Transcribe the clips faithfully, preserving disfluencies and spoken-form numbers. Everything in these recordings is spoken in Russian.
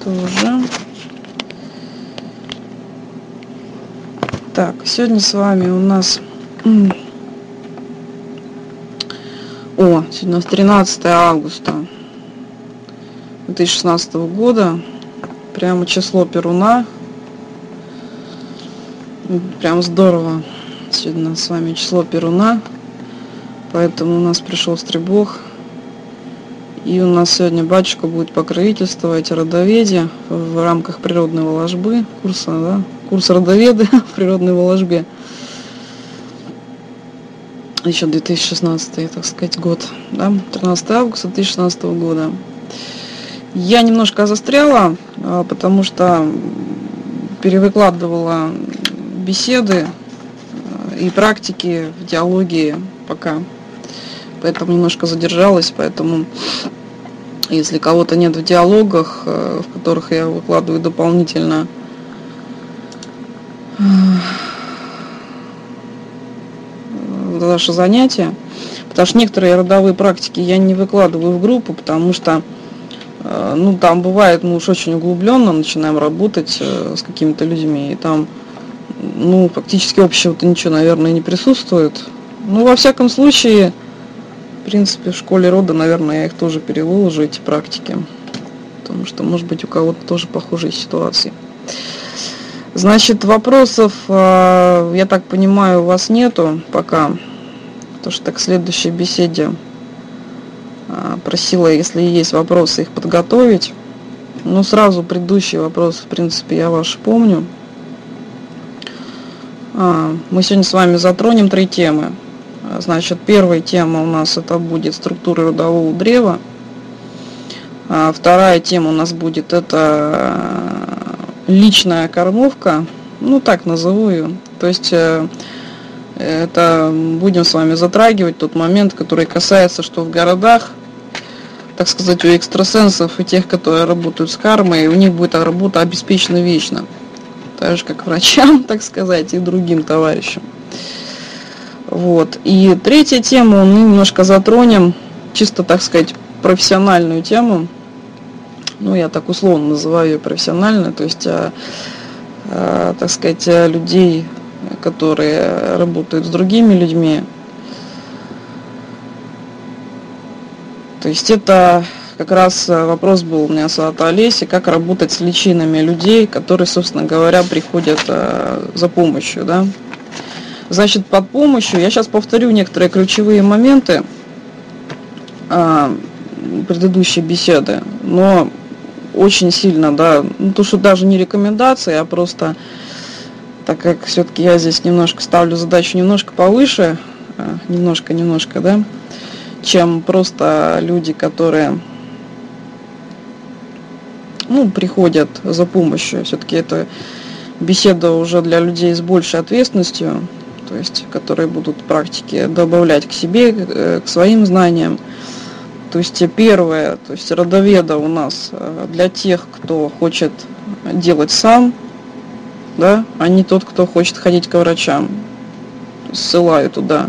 тоже. Так, сегодня с вами у нас... О, сегодня у нас тринадцатое августа две тысячи шестнадцатого года. Прямо число Перуна. Прям здорово. Сегодня у нас с вами число Перуна. Поэтому у нас пришел стрельбог. И у нас сегодня батюшка будет покровительствовать родоведе в рамках природной воложбы. Курса, да? Курс родоведы в природной воложбе. Еще две тысячи шестнадцатый, так сказать, год. Да? тринадцатое августа две тысячи шестнадцатого года. Я немножко застряла, потому что перевыкладывала беседы и практики в диалоге пока. Поэтому немножко задержалась, поэтому если кого-то нет в диалогах, в которых я выкладываю дополнительно наши занятия, потому что некоторые родовые практики я не выкладываю в группу, потому что ну, там бывает, мы уж очень углубленно начинаем работать с какими-то людьми, и там, ну, фактически общего-то ничего, наверное, не присутствует. Ну, во всяком случае, в принципе, в школе рода, наверное, я их тоже перевыложу, эти практики, потому что, может быть, у кого-то тоже похожие ситуации. Значит, вопросов, я так понимаю, у вас нету пока, потому что к следующей беседе просила, если есть вопросы, их подготовить. Но сразу предыдущие вопросы, в принципе, я ваши помню. Мы сегодня с вами затронем три темы. Значит, первая тема у нас это будет структура родового древа. Вторая тема у нас будет это личная кормовка, ну так назову ее. То есть это будем с вами затрагивать тот момент, который касается, что в городах, так сказать, у экстрасенсов и тех, которые работают с кармой, у них будет работа обеспечена вечно. Так же, как врачам, так сказать, и другим товарищам. Вот. И третья тема, мы немножко затронем, чисто, так сказать, профессиональную тему. Ну, я так условно называю ее профессиональной, то есть, а, а, так сказать, людей, которые работают с другими людьми. То есть это как раз вопрос был у меня с Олесей, как работать с личинами людей, которые, собственно говоря, приходят а, за помощью, да. Значит, под помощью, я сейчас повторю некоторые ключевые моменты а, предыдущей беседы, но очень сильно, да, ну, то, что даже не рекомендации, а просто, так как все-таки я здесь немножко ставлю задачу немножко повыше, немножко-немножко, да, чем просто люди, которые, ну, приходят за помощью. Все-таки это беседа уже для людей с большей ответственностью, то есть, которые будут практики добавлять к себе, к своим знаниям. То есть первое, то есть родоведа у нас для тех, кто хочет делать сам, да, а не тот, кто хочет ходить к врачам. Ссылаю туда.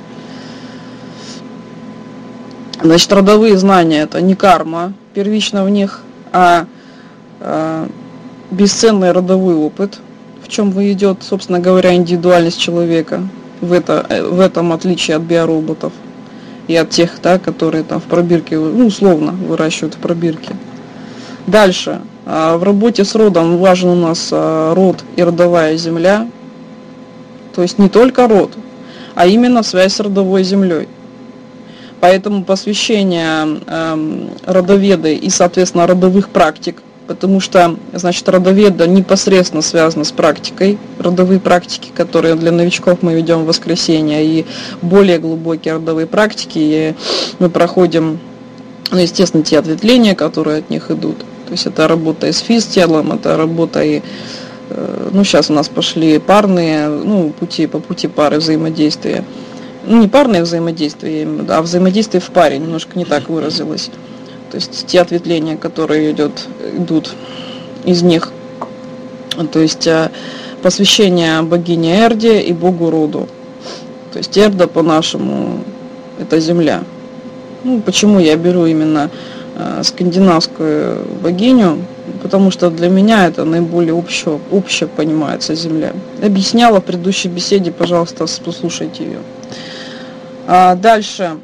Значит, родовые знания это не карма первично в них, а, а бесценный родовой опыт, в чем идет, собственно говоря, индивидуальность человека, в, это, в этом отличие от биороботов. И от тех, да, которые там в пробирке, ну, условно выращивают в пробирке. Дальше. В работе с родом важен у нас род и родовая земля. То есть не только род, а именно связь с родовой землей. Поэтому посвящение родоведы и, соответственно, родовых практик, потому что, значит, родоведа непосредственно связана с практикой, родовые практики, которые для новичков мы ведем в воскресенье, и более глубокие родовые практики, и мы проходим, ну, естественно, те ответвления, которые от них идут. То есть это работа и с физ-телом, это работа и, ну, сейчас у нас пошли парные, ну, пути, по пути пары взаимодействия. Ну, не парное взаимодействие, а взаимодействие в паре, немножко не так выразилось. То есть те ответвления, которые идет, идут из них, то есть посвящение богине Эрде и богу роду. То есть Эрда по-нашему это земля. Ну, почему я беру именно скандинавскую богиню, потому что для меня это наиболее общее, общее понимается Земля. Объясняла в предыдущей беседе, пожалуйста, послушайте ее. А дальше,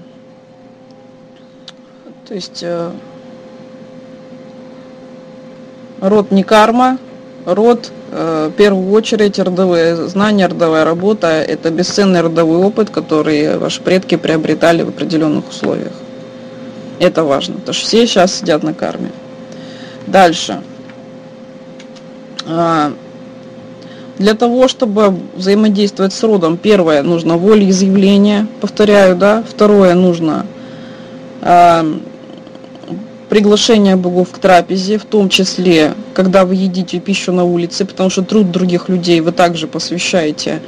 то есть э, род не карма, род э, в первую очередь родовые знания, родовая работа, это бесценный родовой опыт, который ваши предки приобретали в определенных условиях. Это важно, потому что все сейчас сидят на карме. Дальше. Для того, чтобы взаимодействовать с родом, первое, нужно волеизъявление, повторяю, да. Второе, нужно приглашение богов к трапезе, в том числе, когда вы едите пищу на улице, потому что труд других людей вы также посвящаете.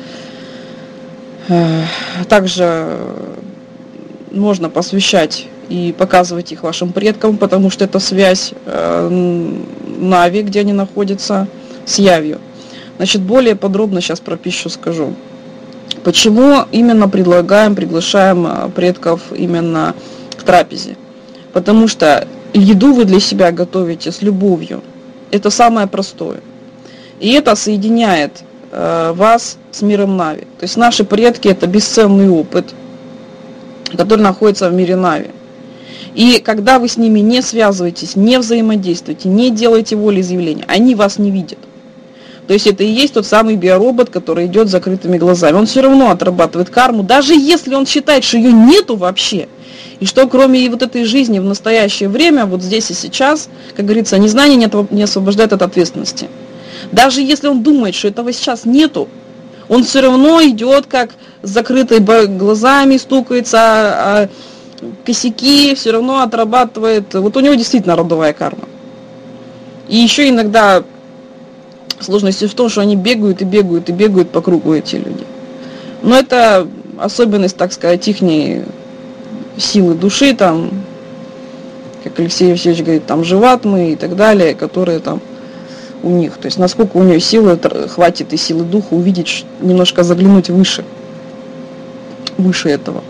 Также можно посвящать и показывать их вашим предкам, потому что это связь э, Нави, где они находятся, с явью. Значит, более подробно сейчас про пищу скажу. Почему именно предлагаем, приглашаем предков именно к трапезе? Потому что еду вы для себя готовите с любовью. Это самое простое. И это соединяет э, вас с миром Нави. То есть наши предки — это бесценный опыт, который находится в мире Нави. И когда вы с ними не связываетесь, не взаимодействуете, не делаете волеизъявления, они вас не видят. То есть это и есть тот самый биоробот, который идет с закрытыми глазами. Он все равно отрабатывает карму, даже если он считает, что ее нету вообще. И что кроме вот этой жизни в настоящее время, вот здесь и сейчас, как говорится, незнание не освобождает от ответственности. Даже если он думает, что этого сейчас нету, он все равно идет как с закрытыми глазами, стукается, косяки, все равно отрабатывает. Вот у него действительно родовая карма. И еще иногда сложность в том, что они бегают и бегают и бегают по кругу, эти люди. Но это особенность, так сказать, ихней силы души, там, как Алексей Евсеевич говорит, там живатмы и так далее, которые там у них. То есть насколько у нее силы хватит и силы духа увидеть, немножко заглянуть выше, выше этого.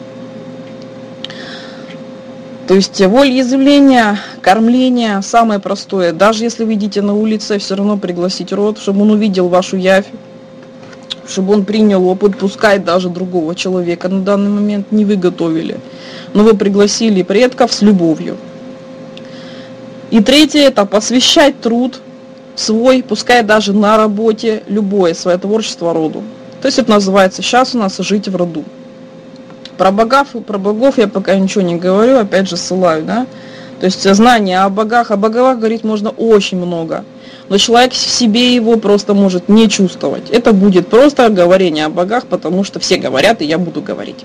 То есть волеизъявление, кормление, самое простое. Даже если вы идите на улице, все равно пригласить род, чтобы он увидел вашу явь, чтобы он принял опыт, пускай даже другого человека на данный момент не вы готовили, но вы пригласили предков с любовью. И третье — это посвящать труд свой, пускай даже на работе, любое свое творчество роду. То есть это называется сейчас у нас «жить в роду». Про богов, про богов я пока ничего не говорю, опять же ссылаю, да. То есть знания о богах, о богах говорить можно очень много, но человек в себе его просто может не чувствовать. Это будет просто говорение о богах, потому что все говорят, и я буду говорить.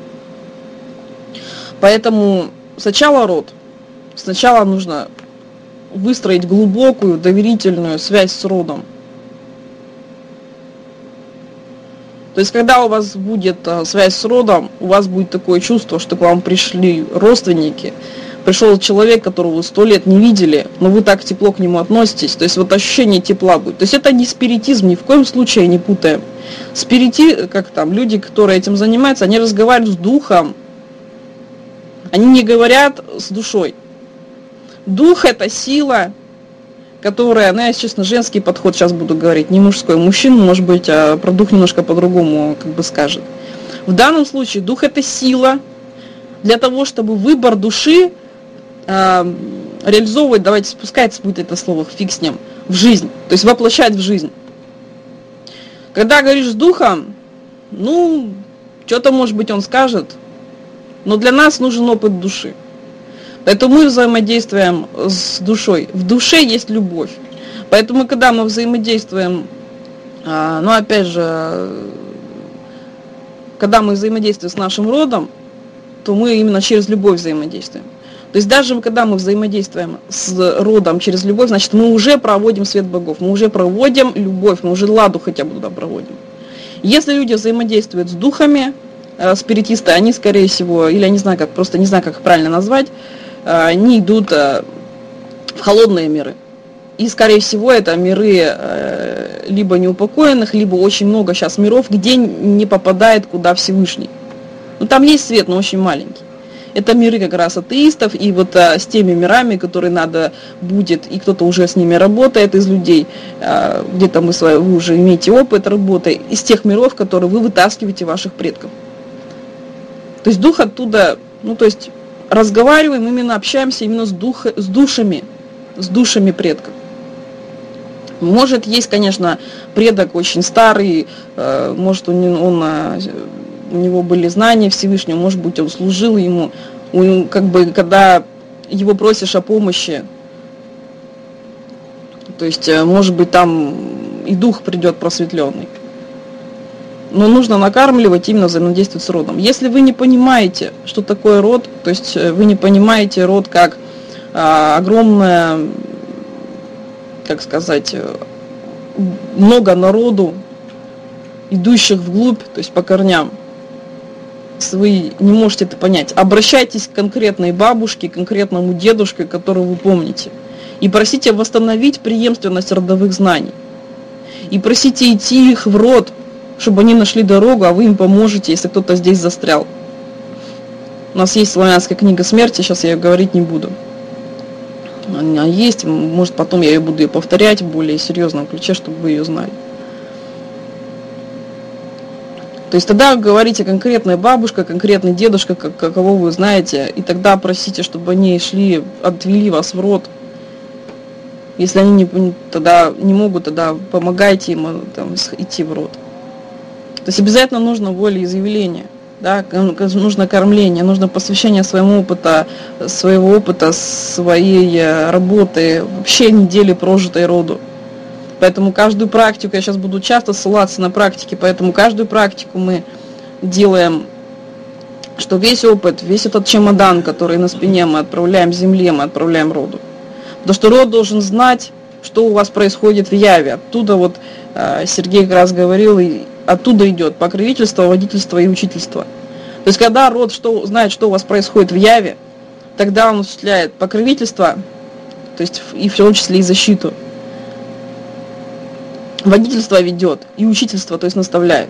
Поэтому сначала род, сначала нужно выстроить глубокую, доверительную связь с родом. То есть, когда у вас будет а, связь с родом, у вас будет такое чувство, что к вам пришли родственники, пришел человек, которого вы сто лет не видели, но вы так тепло к нему относитесь. То есть, вот ощущение тепла будет. То есть, это не спиритизм, ни в коем случае не путаем. Спирити, как там, люди, которые этим занимаются, они разговаривают с духом, они не говорят с душой. Дух — это сила, которая, ну, я, честно, женский подход сейчас буду говорить, не мужской. Мужчина, может быть, а про дух немножко по-другому как бы скажет. В данном случае дух — это сила для того, чтобы выбор души э, реализовывать, давайте спускать будет это слово, фиг с ним, в жизнь, то есть воплощать в жизнь. Когда говоришь с духом, ну, что-то, может быть, он скажет, но для нас нужен опыт души. Поэтому мы взаимодействуем с душой. В душе есть любовь. Поэтому, когда мы взаимодействуем, ну, опять же, когда мы взаимодействуем с нашим родом, то мы именно через любовь взаимодействуем. То есть даже когда мы взаимодействуем с родом через любовь, значит, мы уже проводим свет богов, мы уже проводим любовь, мы уже ладу хотя бы туда проводим. Если люди взаимодействуют с духами, спиритисты, они, скорее всего, или я не знаю, как, просто не знаю, как их правильно назвать, они идут в холодные миры. И, скорее всего, это миры либо неупокоенных, либо очень много сейчас миров, где не попадает куда Всевышний. Ну, там есть свет, но очень маленький. Это миры как раз атеистов, и вот а, с теми мирами, которые надо будет, и кто-то уже с ними работает из людей, а, где-то мы, вы уже имеете опыт работы, из тех миров, которые вы вытаскиваете ваших предков. То есть дух оттуда, ну то есть разговариваем, именно общаемся именно с, дух, с душами, с душами предков. Может, есть, конечно, предок очень старый, э, может, он, он, у него были знания Всевышнего, может быть, он служил ему, он, как бы, когда его просишь о помощи, то есть, может быть, там и дух придет просветленный. Но нужно накармливать, именно взаимодействовать с родом. Если вы не понимаете, что такое род, то есть вы не понимаете род как а, огромное, как сказать, много народу, идущих вглубь, то есть по корням, если вы не можете это понять, обращайтесь к конкретной бабушке, к конкретному дедушке, которого вы помните, и просите восстановить преемственность родовых знаний. И просите идти их в род, чтобы они нашли дорогу, а вы им поможете, если кто-то здесь застрял. У нас есть славянская книга смерти, сейчас я ее говорить не буду. Она есть, может потом я ее буду ее повторять в более серьезном ключе, чтобы вы ее знали. То есть тогда говорите конкретная бабушка, конкретный дедушка, как, кого вы знаете, и тогда просите, чтобы они шли, отвели вас в род. Если они не, тогда не могут, тогда помогайте им там, идти в род. То есть обязательно нужно волеизъявление, да, нужно кормление, нужно посвящение своему опыту, своего опыта, своей работы, вообще недели прожитой роду. Поэтому каждую практику, я сейчас буду часто ссылаться на практики, поэтому каждую практику мы делаем, что весь опыт, весь этот чемодан, который на спине мы отправляем земле, мы отправляем роду. Потому что род должен знать, что у вас происходит в яве. Оттуда вот э, Сергей как раз говорил, и оттуда идет покровительство, водительство и учительство. То есть когда род что, знает, что у вас происходит в яве, тогда он осуществляет покровительство, то есть и в том числе и защиту. Водительство ведет и учительство, то есть наставляет.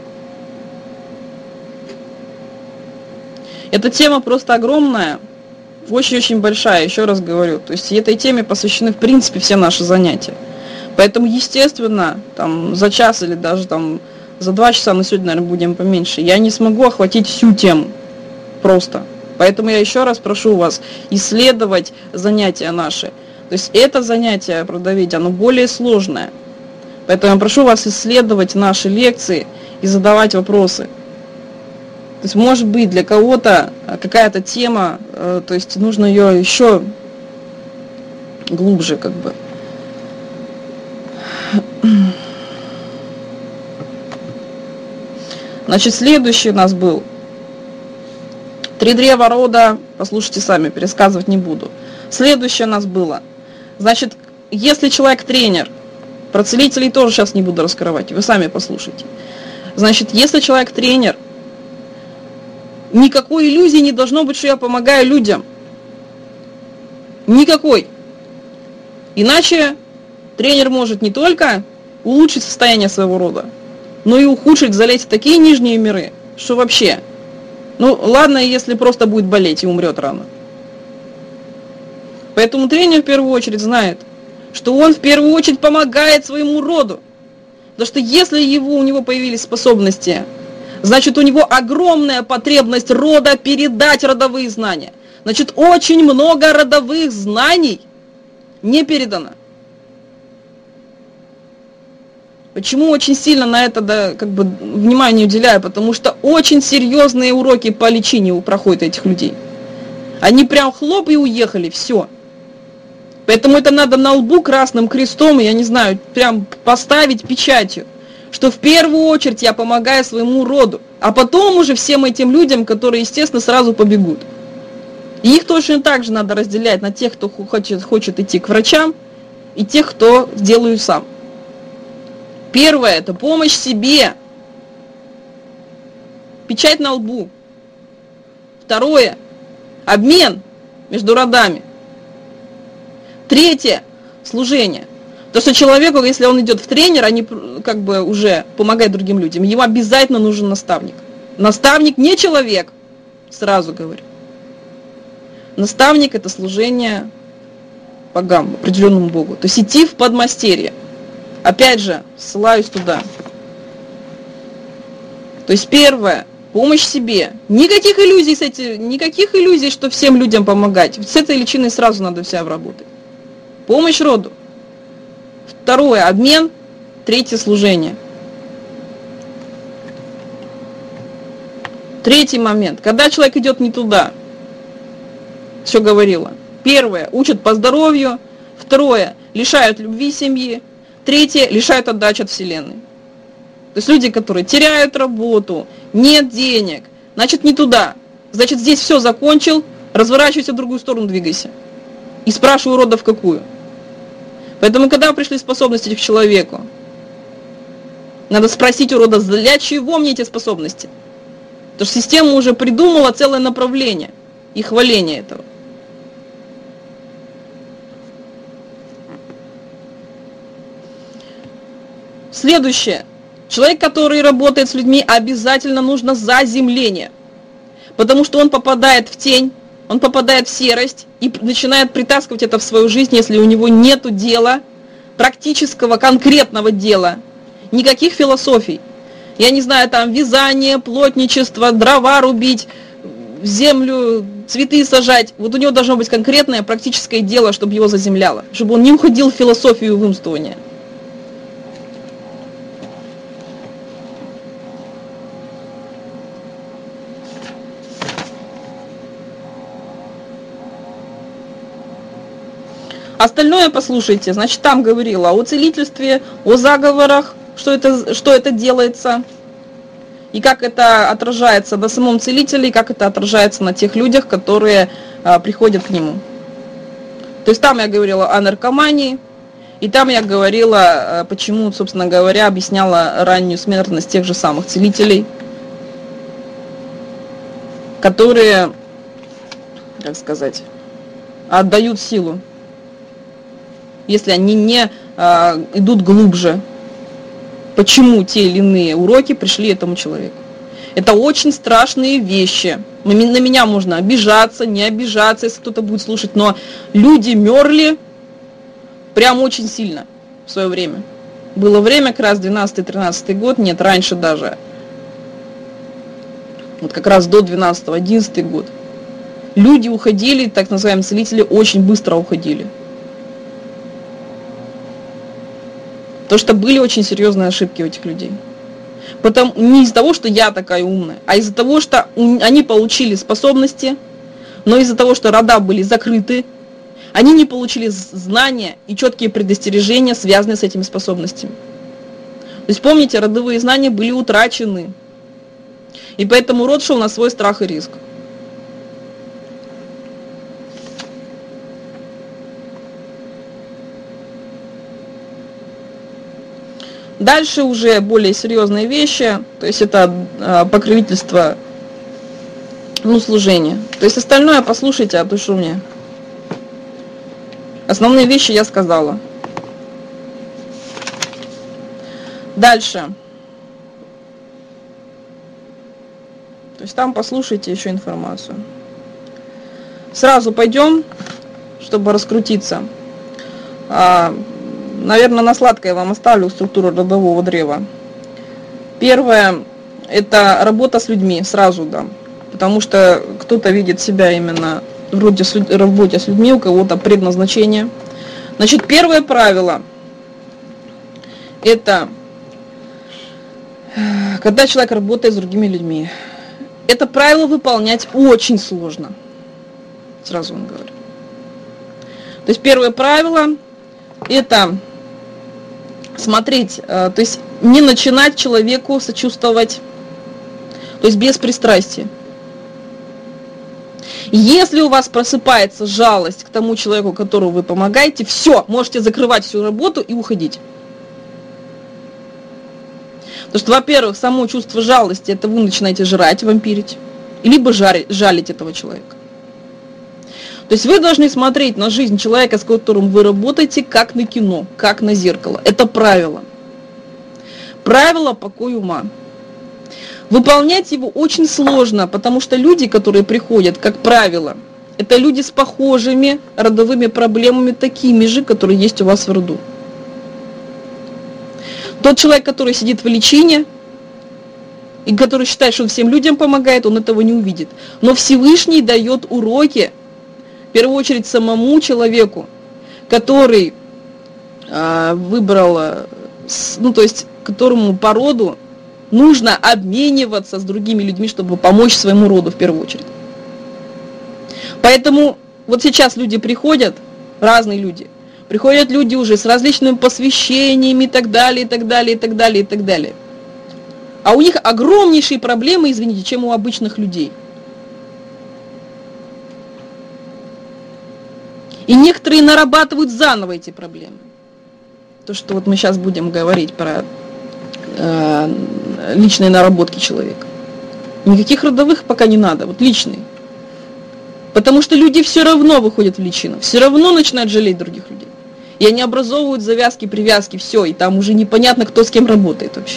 Эта тема просто огромная, очень-очень большая, еще раз говорю. То есть этой теме посвящены в принципе все наши занятия. Поэтому, естественно, там, за час или даже там, за два часа, на сегодня, наверное, будем поменьше, я не смогу охватить всю тему просто. Поэтому я еще раз прошу вас исследовать занятия наши. То есть это занятие продавить, оно более сложное. Поэтому я прошу вас исследовать наши лекции и задавать вопросы. То есть, может быть, для кого-то какая-то тема, то есть нужно ее еще глубже, как бы. Значит, следующий у нас был три древа рода, послушайте сами, пересказывать не буду. Следующее у нас было, значит, если человек тренер, про целителей тоже сейчас не буду раскрывать, вы сами послушайте. Значит, если человек тренер, никакой иллюзии не должно быть, что я помогаю людям. Никакой. Иначе тренер может не только улучшить состояние своего рода, но и ухудшить, залезть в такие нижние миры, что вообще. Ну, ладно, если просто будет болеть и умрет рано. Поэтому тренер в первую очередь знает, что он в первую очередь помогает своему роду. Потому что если его, у него появились способности, значит, у него огромная потребность рода передать родовые знания. Значит, очень много родовых знаний не передано. Почему очень сильно на это, да, как бы, внимание уделяю? Потому что очень серьезные уроки по лечению проходят этих людей. Они прям хлоп и уехали, все. Поэтому это надо на лбу красным крестом, я не знаю, прям поставить печатью, что в первую очередь я помогаю своему роду, а потом уже всем этим людям, которые, естественно, сразу побегут. И их точно так же надо разделять на тех, кто хочет, хочет идти к врачам, и тех, кто сделаю сам. Первое – это помощь себе. Печать на лбу. Второе – обмен между родами. Третье – служение. То, что человеку, если он идет в тренер, а не как бы уже помогает другим людям, ему обязательно нужен наставник. Наставник не человек, сразу говорю. Наставник – это служение богам, определенному богу. То есть идти в подмастерье. Опять же, ссылаюсь туда. То есть первое – помощь себе. Никаких иллюзий, с этим, никаких иллюзий, что всем людям помогать. С этой личиной сразу надо вся обработать. Помощь роду. Второе – обмен. Третье – служение. Третий момент. Когда человек идет не туда, все говорила. Первое – учат по здоровью. Второе – лишают любви семьи. Третье – лишают отдачи от Вселенной. То есть люди, которые теряют работу, нет денег, значит не туда. Значит здесь все закончил, разворачивайся в другую сторону, двигайся. И спрашиваю рода в какую. Поэтому когда пришли способности к человеку, надо спросить у рода, для чего мне эти способности? Потому что система уже придумала целое направление и хваление этого. Следующее. Человек, который работает с людьми, обязательно нужно заземление. Потому что он попадает в тень, он попадает в серость и начинает притаскивать это в свою жизнь, если у него нету дела, практического, конкретного дела, никаких философий. Я не знаю, там вязание, плотничество, дрова рубить, землю, цветы сажать. Вот у него должно быть конкретное практическое дело, чтобы его заземляло, чтобы он не уходил в философию и в умствование. Остальное послушайте, значит, там говорила о целительстве, о заговорах, что это, что это делается, и как это отражается на самом целителе, и как это отражается на тех людях, которые а, приходят к нему. То есть там я говорила о наркомании, и там я говорила, а, почему, собственно говоря, объясняла раннюю смертность тех же самых целителей, которые, как сказать, отдают силу, если они не а, идут глубже, почему те или иные уроки пришли этому человеку. Это очень страшные вещи. На меня можно обижаться, не обижаться, если кто-то будет слушать, но люди мерли прям очень сильно в свое время. Было время, как раз двенадцатый-тринадцатый год, нет, раньше даже. Вот как раз до двенадцатого-одиннадцатый год. Люди уходили, так называемые целители, очень быстро уходили. Потому что были очень серьезные ошибки у этих людей. Потому, не из-за того, что я такая умная, а из-за того, что они получили способности, но из-за того, что рода были закрыты, они не получили знания и четкие предостережения, связанные с этими способностями. То есть помните, родовые знания были утрачены. И поэтому род шел на свой страх и риск. Дальше уже более серьезные вещи, то есть это э, покровительство, ну, служение. То есть остальное послушайте, а то что мне. Основные вещи я сказала. Дальше. То есть там послушайте еще информацию. Сразу пойдем, чтобы раскрутиться. А, Наверное, на сладкое я вам оставлю структуру родового древа. Первое – это работа с людьми, сразу дам. Потому что кто-то видит себя именно в работе с людьми, у кого-то предназначение. Значит, первое правило – это когда человек работает с другими людьми. Это правило выполнять очень сложно. Сразу вам говорю. То есть первое правило – это смотреть, то есть не начинать человеку сочувствовать, то есть без пристрастия. Если у вас просыпается жалость к тому человеку, которому вы помогаете, все, можете закрывать всю работу и уходить. Потому что, во-первых, само чувство жалости, это вы начинаете жрать, вампирить, либо жарить, жалить этого человека. То есть вы должны смотреть на жизнь человека, с которым вы работаете, как на кино, как на зеркало. Это правило. Правило покоя ума. Выполнять его очень сложно, потому что люди, которые приходят, как правило, Это люди с похожими родовыми проблемами, такими же, которые есть у вас в роду. Тот человек, который сидит в личине, и который считает, что он всем людям помогает, он этого не увидит. Но Всевышний дает уроки, в первую очередь, самому человеку, который э, выбрал, ну, то есть, которому по роду нужно обмениваться с другими людьми, чтобы помочь своему роду, в первую очередь. Поэтому вот сейчас люди приходят, разные люди, приходят люди уже с различными посвящениями и так далее, и так далее, и так далее, и так далее. А у них огромнейшие проблемы, извините, чем у обычных людей. И некоторые нарабатывают заново эти проблемы. То, что вот мы сейчас будем говорить про э, личные наработки человека. Никаких родовых пока не надо, вот личные. Потому что люди все равно выходят в личину, все равно начинают жалеть других людей. И они образовывают завязки, привязки, все, и там уже непонятно, кто с кем работает вообще.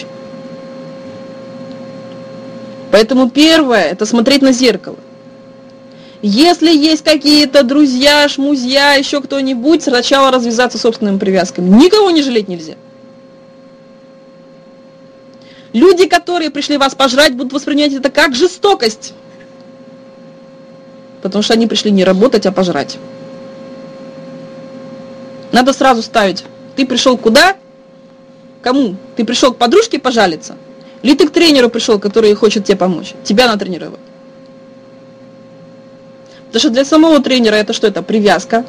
Поэтому первое, это смотреть на зеркало. Если есть какие-то друзья, шмузья, еще кто-нибудь, сначала развязаться собственными привязками. Никого не жалеть нельзя. Люди, которые пришли вас пожрать, будут воспринимать это как жестокость. Потому что они пришли не работать, а пожрать. Надо сразу ставить. Ты пришел куда? Кому? Ты пришел к подружке пожалиться? Или ты к тренеру пришел, который хочет тебе помочь? Тебя натренировать. Потому что для самого тренера это что? Это привязка.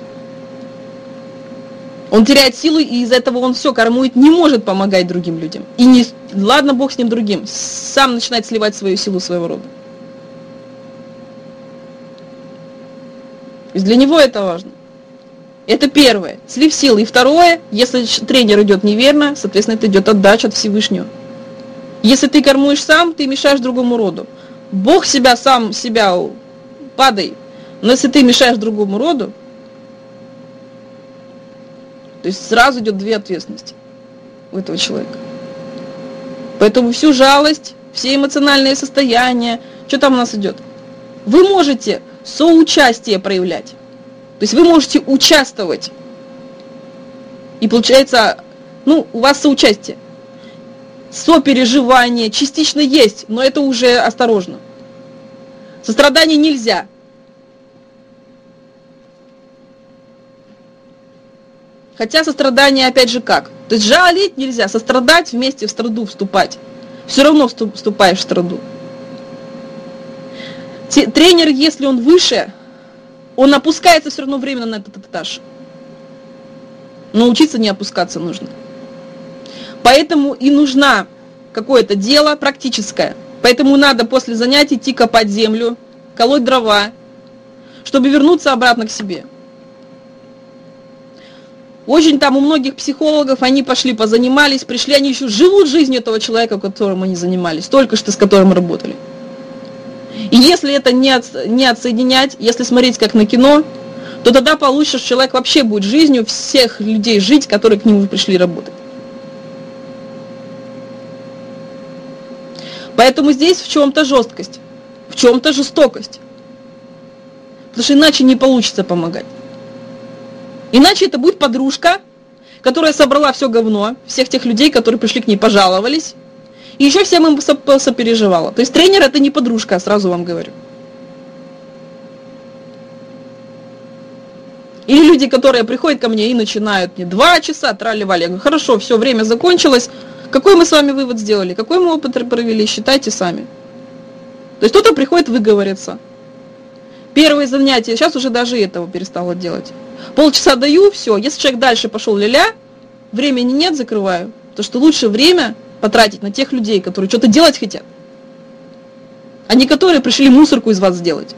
Он теряет силу, и из-за этого он все кормует, не может помогать другим людям. И не, ладно, бог с ним другим, сам начинает сливать свою силу своего рода. То есть для него это важно. Это первое, слив силы. И второе, если тренер идет неверно, соответственно, это идет отдача от Всевышнего. Если ты кормуешь сам, ты мешаешь другому роду. Бог себя сам, себя падай. Но если ты мешаешь другому роду, то есть сразу идет две ответственности у этого человека. Поэтому всю жалость, все эмоциональные состояния, что там у нас идет? Вы можете соучастие проявлять. То есть вы можете участвовать. И получается, ну, у вас соучастие. Сопереживание частично есть, но это уже осторожно. Сострадание нельзя. Хотя сострадание опять же как? То есть жалеть нельзя, сострадать вместе в страду вступать. Все равно вступаешь в страду. Тренер, если он выше, он опускается все равно временно на этот этаж. Но учиться не опускаться нужно. Поэтому и нужно какое-то дело практическое. Поэтому надо после занятий идти копать землю, колоть дрова, чтобы вернуться обратно к себе. Очень там у многих психологов, они пошли, позанимались, пришли, они еще живут жизнью этого человека, которым они занимались, только что с которым работали. И если это не, от, не отсоединять, если смотреть как на кино, то тогда получится, что человек вообще будет жизнью всех людей жить, которые к нему пришли работать. Поэтому здесь в чем-то жесткость, в чем-то жестокость. Потому что иначе не получится помогать. Иначе это будет подружка, которая собрала все говно, всех тех людей, которые пришли к ней, пожаловались, и еще всем им сопереживала. То есть тренер это не подружка, сразу вам говорю. Или люди, которые приходят ко мне и начинают мне два часа трали-вали. Я говорю, хорошо, все, время закончилось. Какой мы с вами вывод сделали? Какой мы опыт провели? Считайте сами. То есть кто-то приходит выговориться. Первые занятия, сейчас уже даже этого перестала делать. Полчаса даю, все. Если человек дальше пошел ля-ля, времени нет, закрываю. Потому что лучше время потратить на тех людей, которые что-то делать хотят, а не которые пришли мусорку из вас сделать.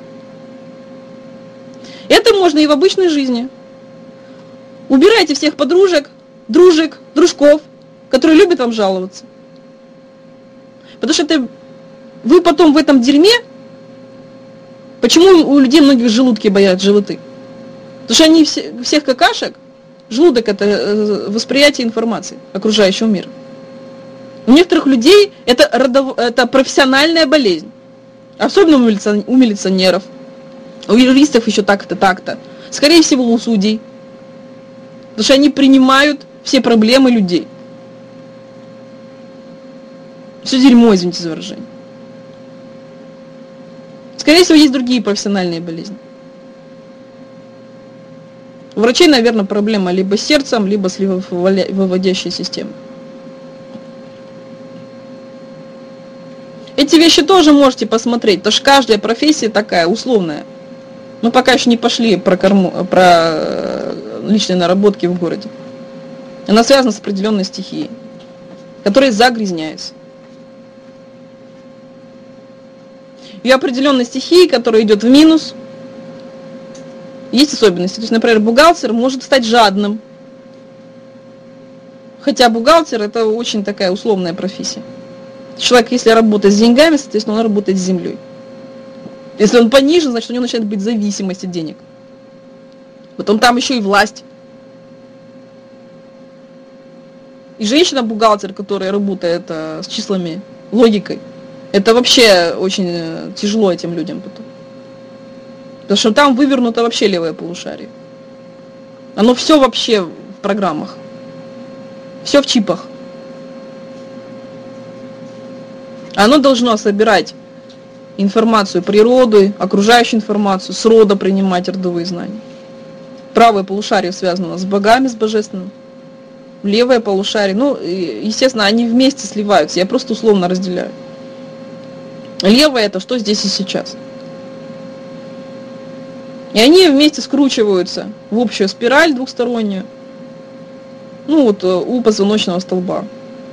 Это можно и в обычной жизни. Убирайте всех подружек, дружек, дружков, которые любят вам жаловаться. Потому что это, вы потом в этом дерьме, почему у людей многих желудки боят животы? Потому что они все, всех какашек, желудок это восприятие информации окружающего мира. У некоторых людей это, родов, это профессиональная болезнь. Особенно у милиционеров. У юристов еще так-то, так-то. Скорее всего, у судей. Потому что они принимают все проблемы людей. Все дерьмо, извините за выражение. Скорее всего, есть другие профессиональные болезни. У врачей, наверное, проблема либо с сердцем, либо с выводящей системой. Эти вещи тоже можете посмотреть, потому что каждая профессия такая, условная. Мы пока еще не пошли про, корму, про личные наработки в городе. Она связана с определенной стихией, которая загрязняется. И определенной стихии, которая идет в минус, есть особенности. То есть, например, бухгалтер может стать жадным. Хотя бухгалтер это очень такая условная профессия. Человек, если работает с деньгами, соответственно, он работает с землей. Если он понижен, значит, у него начинает быть зависимость от денег. Потом там еще и власть. И женщина-бухгалтер, которая работает э, с числами, логикой, это вообще очень тяжело этим людям потом. Потому что там вывернуто вообще левое полушарие. Оно все вообще в программах. Все в чипах. Оно должно собирать информацию природы, окружающую информацию, с рода принимать родовые знания. Правое полушарие связано с богами, с божественным. Левое полушарие, ну, естественно, они вместе сливаются, я просто условно разделяю. Левое это что здесь и сейчас. И они вместе скручиваются в общую спираль двухстороннюю, ну вот у позвоночного столба.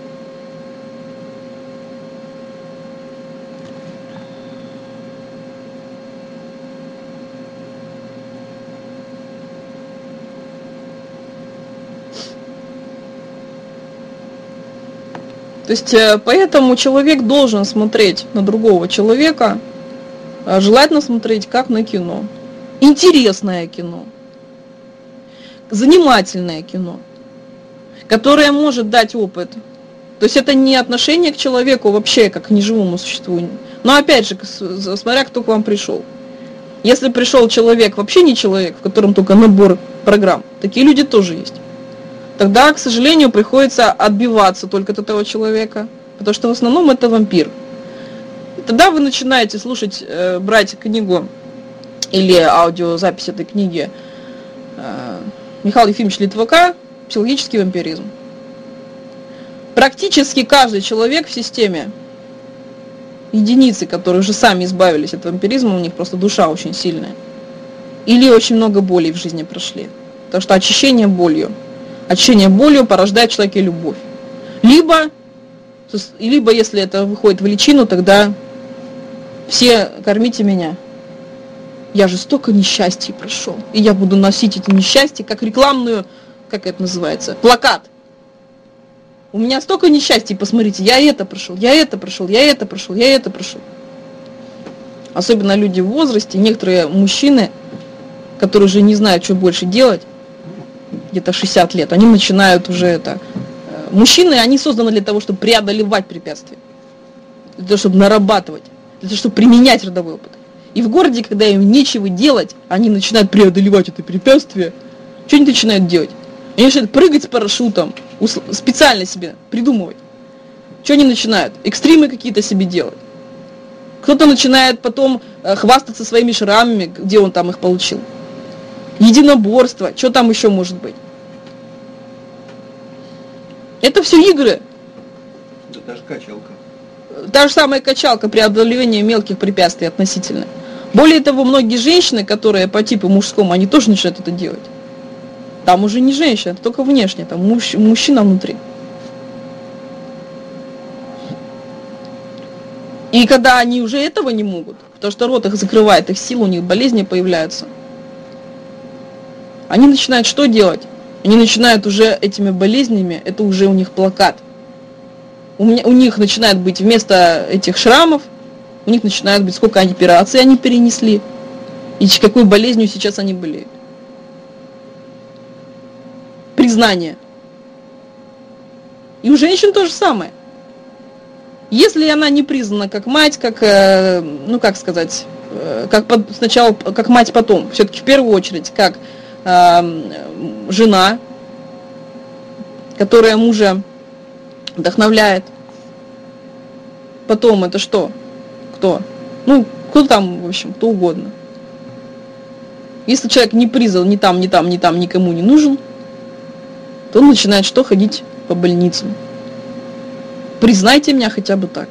То есть, поэтому человек должен смотреть на другого человека, желательно смотреть как на кино. Интересное кино, занимательное кино, которое может дать опыт. То есть это не отношение к человеку вообще, как к неживому существу. Но опять же, смотря кто к вам пришел. Если пришел человек, вообще не человек, в котором только набор программ, такие люди тоже есть. Тогда, к сожалению, приходится отбиваться только от этого человека, потому что в основном это вампир. Тогда вы начинаете слушать, э, брать книгу или аудиозапись этой книги э, Михаила Ефимовича Литвака «Психологический вампиризм». Практически каждый человек в системе, единицы, которые уже сами избавились от вампиризма, у них просто душа очень сильная, или очень много болей в жизни прошли. Потому что очищение болью. Очищение болью порождает в человеке любовь. Либо, либо, если это выходит в личину, тогда все кормите меня. Я же столько несчастий прошел. И я буду носить эти несчастья, как рекламную, как это называется, плакат. У меня столько несчастий, посмотрите, я это прошел, я это прошел, я это прошел, я это прошел. Особенно люди в возрасте, некоторые мужчины, которые уже не знают, что больше делать, где-то шестьдесят лет, они начинают уже это... Мужчины, они созданы для того, чтобы преодолевать препятствия, для того, чтобы нарабатывать, для того, чтобы применять родовой опыт. И в городе, когда им нечего делать, они начинают преодолевать это препятствие. Что они начинают делать? Они начинают прыгать с парашютом, специально себе придумывать. Что они начинают? Экстримы какие-то себе делать. Кто-то начинает потом хвастаться своими шрамами, где он там их получил. Единоборство, что там еще может быть? Это все игры. Да даже качалка. Та же самая качалка, преодолевание мелких препятствий относительно. Более того, многие женщины, которые по типу мужскому, они тоже начинают это делать. Там уже не женщина, это только внешне, там муж, мужчина внутри. И когда они уже этого не могут, потому что рот их закрывает, их сила, у них болезни появляются, они начинают что делать? Они начинают уже этими болезнями, это уже у них плакат. У, меня, у них начинает быть вместо этих шрамов, у них начинает быть, сколько операций они перенесли, и какой болезнью сейчас они болеют. Признание. И у женщин то же самое. Если она не признана как мать, как, ну как сказать, как под, сначала как мать, потом. Все-таки в первую очередь как э, жена, которая мужа вдохновляет. Потом это что? Кто? Ну, кто там, в общем, кто угодно. Если человек не призван ни там, ни там, ни там, никому не нужен, то он начинает что? Ходить по больницам. Признайте меня хотя бы так.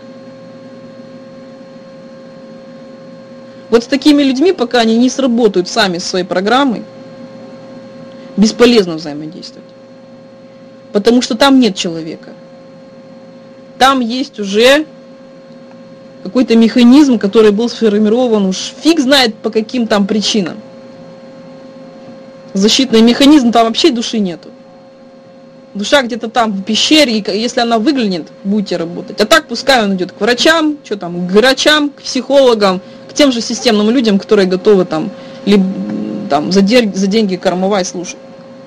Вот с такими людьми, пока они не сработают сами с своей программой, бесполезно взаимодействовать. Потому что там нет человека. Там есть уже какой-то механизм, который был сформирован уж фиг знает по каким там причинам. Защитный механизм, там вообще души нету. Душа где-то там в пещере, и если она выглянет, будете работать. А так пускай он идет к врачам, что там, к врачам, к психологам, к тем же системным людям, которые готовы там, либо, там за, дер- за деньги кормовая слушать.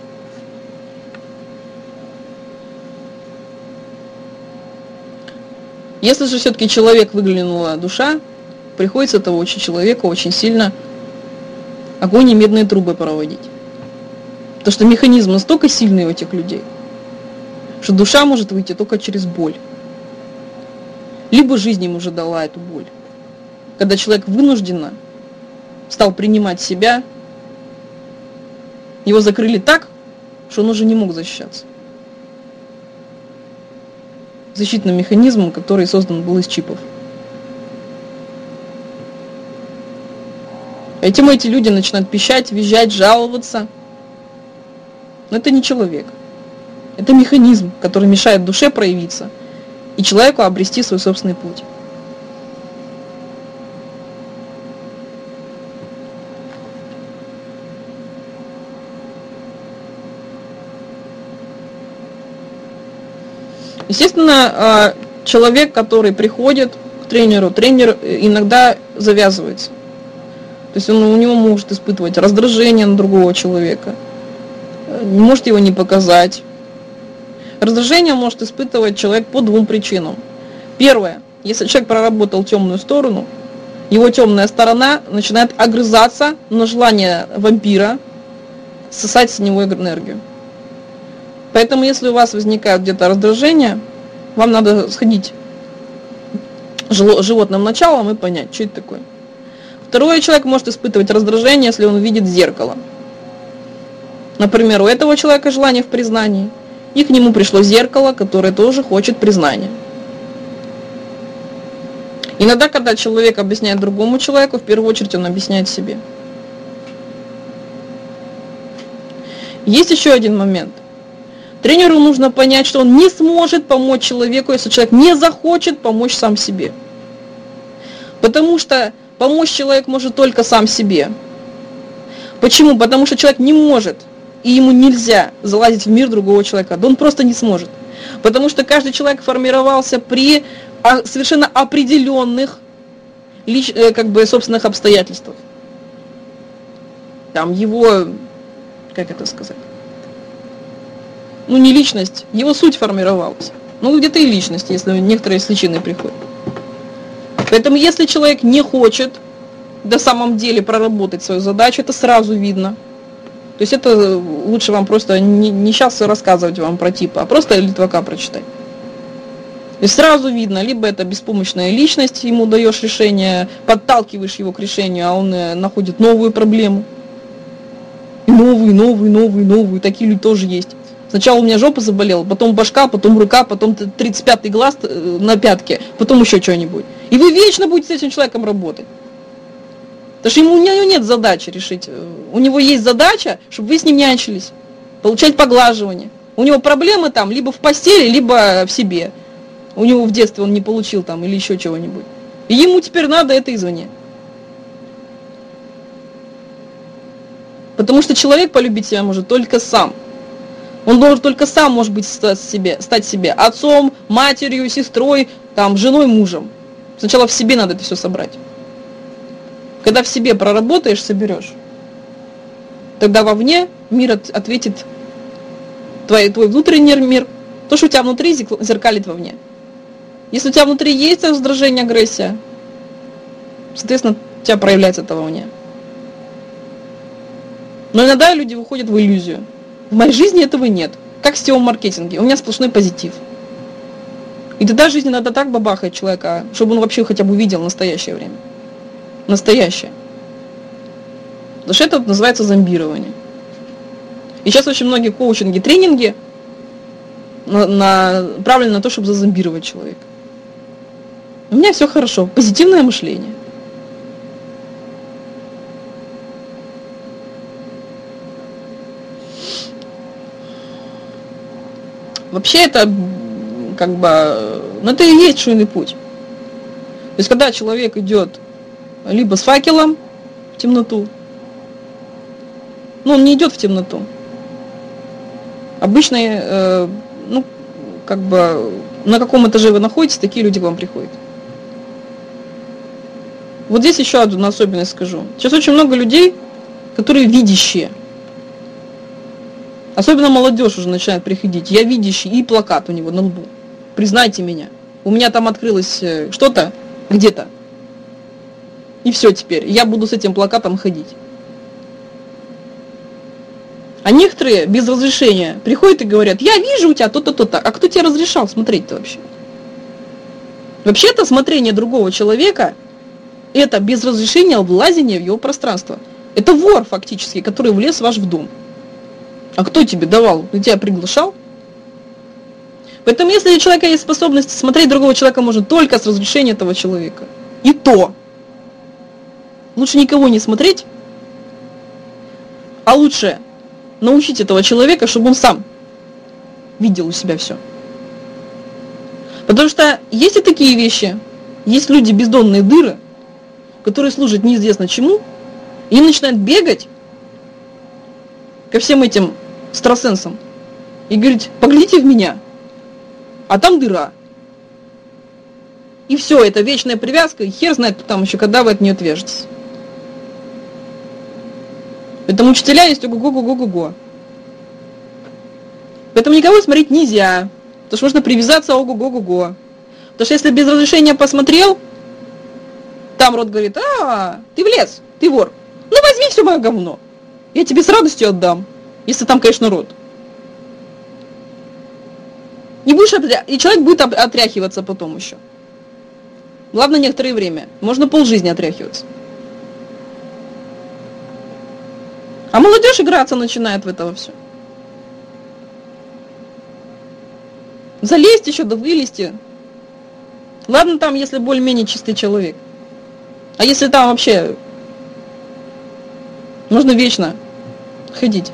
Если же все-таки человек выглянула душа, приходится того очень человека очень сильно огонь и медные трубы проводить. Потому что механизм настолько сильный у этих людей, что душа может выйти только через боль. Либо жизнь ему уже дала эту боль. Когда человек вынужденно стал принимать себя, его закрыли так, что он уже не мог защищаться. Защитным механизмом, который создан был из чипов. Этим эти люди начинают пищать, визжать, жаловаться. Но это не человек. Это механизм, который мешает душе проявиться и человеку обрести свой собственный путь. Естественно, человек, который приходит к тренеру, тренер иногда завязывается. То есть он, у него может испытывать раздражение на другого человека, не может его не показать. Раздражение может испытывать человек по двум причинам. Первое, если человек проработал темную сторону, его темная сторона начинает огрызаться на желание вампира сосать с него энергию. Поэтому, если у вас возникает где-то раздражение, вам надо сходить животным началом и понять, что это такое. Второй человек может испытывать раздражение, если он видит зеркало. Например, у этого человека желание в признании, и к нему пришло зеркало, которое тоже хочет признания. Иногда, когда человек объясняет другому человеку, в первую очередь он объясняет себе. Есть еще один момент. Тренеру нужно понять, что он не сможет помочь человеку, если человек не захочет помочь сам себе. Потому что помочь человек может только сам себе. Почему? Потому что человек не может, и ему нельзя залазить в мир другого человека. Да он просто не сможет. Потому что каждый человек формировался при совершенно определенных лич, как бы, собственных обстоятельствах. Там его, как это сказать, ну не личность, его суть формировалась. Ну где-то и личность, если некоторые с личиной приходят. Поэтому если человек не хочет на самом деле проработать свою задачу, это сразу видно. То есть это лучше вам просто не, не сейчас рассказывать вам про типы, а просто Литвака прочитать. И сразу видно, либо это беспомощная личность, ему даешь решение, подталкиваешь его к решению, а он находит новую проблему. И новую, новую, новую, новую. Такие люди тоже есть. Сначала у меня жопа заболела, потом башка, потом рука, потом тридцать пятый глаз на пятке, потом еще что-нибудь. И вы вечно будете с этим человеком работать. Потому что ему, у него нет задачи решить. У него есть задача, чтобы вы с ним нянчились, получать поглаживание. У него проблемы там либо в постели, либо в себе. У него в детстве он не получил там или еще чего-нибудь. И ему теперь надо это извне. Потому что человек полюбить себя может только сам. Он должен только сам, может быть, стать себе, стать себе отцом, матерью, сестрой, там, женой, мужем. Сначала в себе надо это все собрать. Когда в себе проработаешь, соберешь, тогда вовне мир от, ответит, твой, твой внутренний мир, то, что у тебя внутри, зеркалит вовне. Если у тебя внутри есть раздражение, агрессия, соответственно, у тебя проявляется это волнение. Но иногда люди выходят в иллюзию. В моей жизни этого нет. Как в сетевом маркетинге. У меня сплошной позитив. И тогда жизнь надо так бабахать человека, чтобы он вообще хотя бы увидел настоящее время. Настоящее. Потому что это называется зомбирование. И сейчас очень многие коучинги, тренинги направлены на то, чтобы зазомбировать человека. У меня все хорошо. Позитивное мышление. Вообще это как бы, ну это и есть шуйный путь. То есть когда человек идет либо с факелом в темноту, ну он не идет в темноту. Обычно, э, ну как бы на каком этаже вы находитесь, такие люди к вам приходят. Вот здесь еще одну особенность скажу. Сейчас очень много людей, которые видящие. Особенно молодежь уже начинает приходить. Я видящий, и плакат у него на лбу. Признайте меня. У меня там открылось что-то где-то. И все теперь. Я буду с этим плакатом ходить. А некоторые без разрешения приходят и говорят, я вижу у тебя то-то, то-то. А кто тебе разрешал смотреть-то вообще? Вообще-то смотрение другого человека — это без разрешения влазение в его пространство. Это вор фактически, который влез в ваш в дом. А кто тебе давал? Он тебя приглашал? Поэтому если у человека есть способность смотреть другого человека, можно только с разрешения этого человека. И то. Лучше никого не смотреть, а лучше научить этого человека, чтобы он сам видел у себя все. Потому что есть и такие вещи. Есть люди бездонные дыры, которые служат неизвестно чему, и им начинают бегать ко всем этим экстрасенсам и говорить, поглядите в меня, а там дыра. И все, это вечная привязка, и хер знает там еще, когда вы от нее отвяжетесь. Поэтому учителя есть ого-го-го-го-го. Поэтому никого смотреть нельзя, потому что можно привязаться ого-го-го-го. Потому что если без разрешения посмотрел, там рот говорит, а, ты влез, ты вор, ну возьми все мое говно, я тебе с радостью отдам. Если там, конечно, рот. И, будешь отря... и человек будет отряхиваться потом еще. Главное, некоторое время. Можно полжизни отряхиваться. А молодежь играться начинает в это все. Залезть еще, да вылезти. Ладно там, если более-менее чистый человек. А если там вообще можно вечно ходить.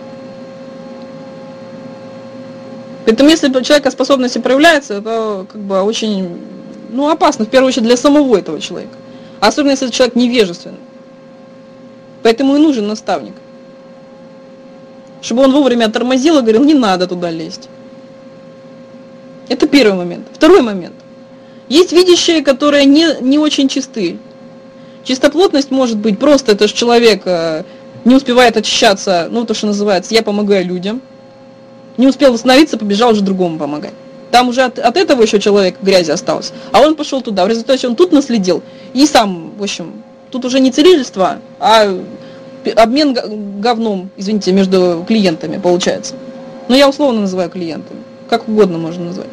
Поэтому если у человека способности проявляются, это как бы очень, ну, опасно, в первую очередь, для самого этого человека. Особенно если человек невежественный. Поэтому и нужен наставник. Чтобы он вовремя тормозил и говорил, не надо туда лезть. Это первый момент. Второй момент. Есть видящие, которые не, не очень чисты. Чистоплотность может быть просто, это же человек не успевает очищаться, ну, то, что называется, я помогаю людям. Не успел восстановиться, побежал уже другому помогать. Там уже от, от этого еще человек грязи осталось. А он пошел туда. В результате он тут наследил. И сам, в общем, тут уже не целительство, а обмен говном, извините, между клиентами получается. Но я условно называю клиентами. Как угодно можно назвать.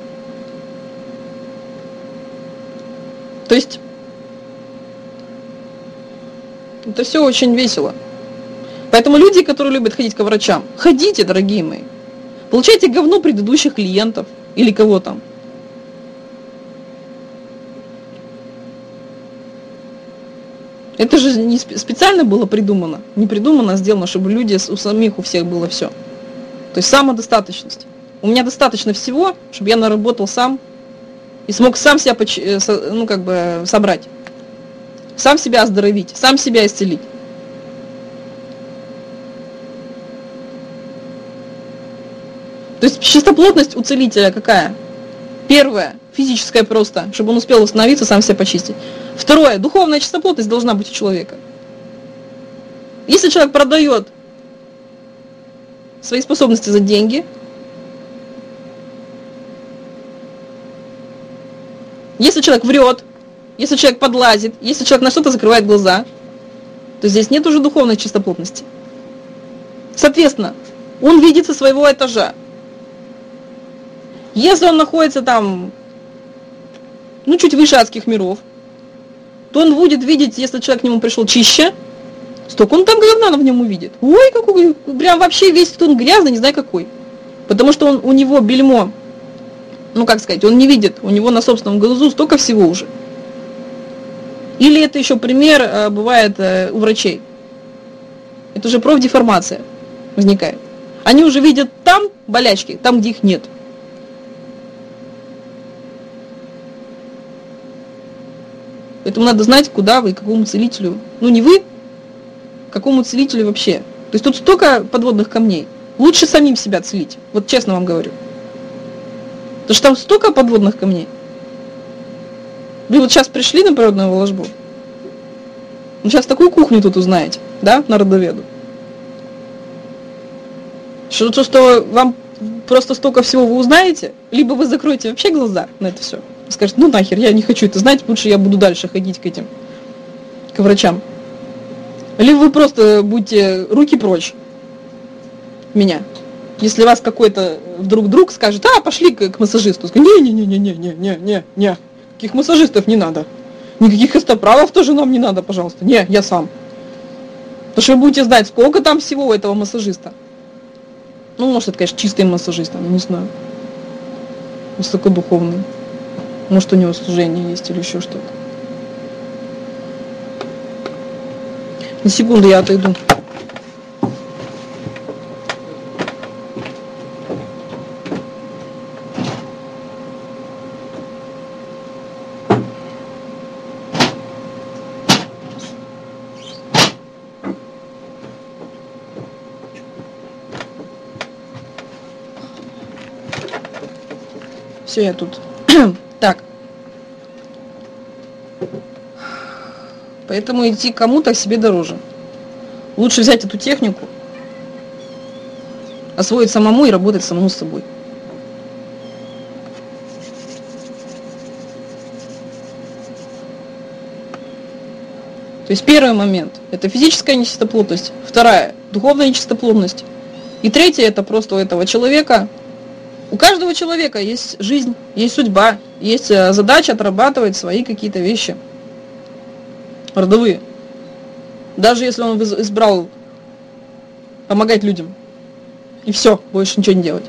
То есть это все очень весело. Поэтому люди, которые любят ходить к врачам, ходите, дорогие мои. Получайте говно предыдущих клиентов или кого там. Это же не специально было придумано. Не придумано, а сделано, чтобы люди, у самих у всех было все. То есть самодостаточность. У меня достаточно всего, чтобы я наработал сам и смог сам себя, ну, как бы, собрать. Сам себя оздоровить, сам себя исцелить. То есть чистоплотность у целителя какая? Первое, физическая просто, чтобы он успел восстановиться, сам себя почистить. Второе, духовная чистоплотность должна быть у человека. Если человек продает свои способности за деньги, если человек врет, если человек подлазит, если человек на что-то закрывает глаза, то здесь нет уже духовной чистоплотности. Соответственно, он видит со своего этажа. Если он находится там, ну, чуть выше адских миров, то он будет видеть, если человек к нему пришел чище, столько он там говна в нем увидит. Ой, какой, прям вообще весь он грязный, не знаю какой. Потому что он, у него бельмо, ну, как сказать, он не видит, у него на собственном глазу столько всего уже. Или это еще пример бывает у врачей. Это уже профдеформация возникает. Они уже видят там болячки, там, где их нет. Поэтому надо знать, куда вы и какому целителю. Ну, не вы, какому целителю вообще. То есть тут столько подводных камней. Лучше самим себя целить. Вот честно вам говорю. Потому что там столько подводных камней. Вы вот сейчас пришли на природную волшбу. Ну, сейчас такую кухню тут узнаете, да, народоведу. Что, то, что вам просто столько всего вы узнаете, либо вы закроете вообще глаза на это все. Скажете, ну нахер, я не хочу это знать, лучше я буду дальше ходить к этим, к врачам. Либо вы просто будете руки прочь меня. Если вас какой-то вдруг друг скажет, а, пошли к, к массажисту. Скажите, не-не-не-не-не-не-не-не, каких массажистов не надо. Никаких костоправов тоже нам не надо, пожалуйста. Не, я сам. Потому что вы будете знать, сколько там всего у этого массажиста. Ну, может, это, конечно, чистый массажист, я не знаю. Высокодуховный. Может, у него служение есть или еще что-то. На секунду я отойду. Все, я тут. Так. Поэтому идти кому-то себе дороже. Лучше взять эту технику, освоить самому и работать самому с собой. То есть первый момент – это физическая нечистоплотность, вторая – духовная нечистоплотность, и третья – это просто у этого человека. У каждого человека есть жизнь, есть судьба, есть задача отрабатывать свои какие-то вещи родовые. Даже если он избрал помогать людям. И все, больше ничего не делать.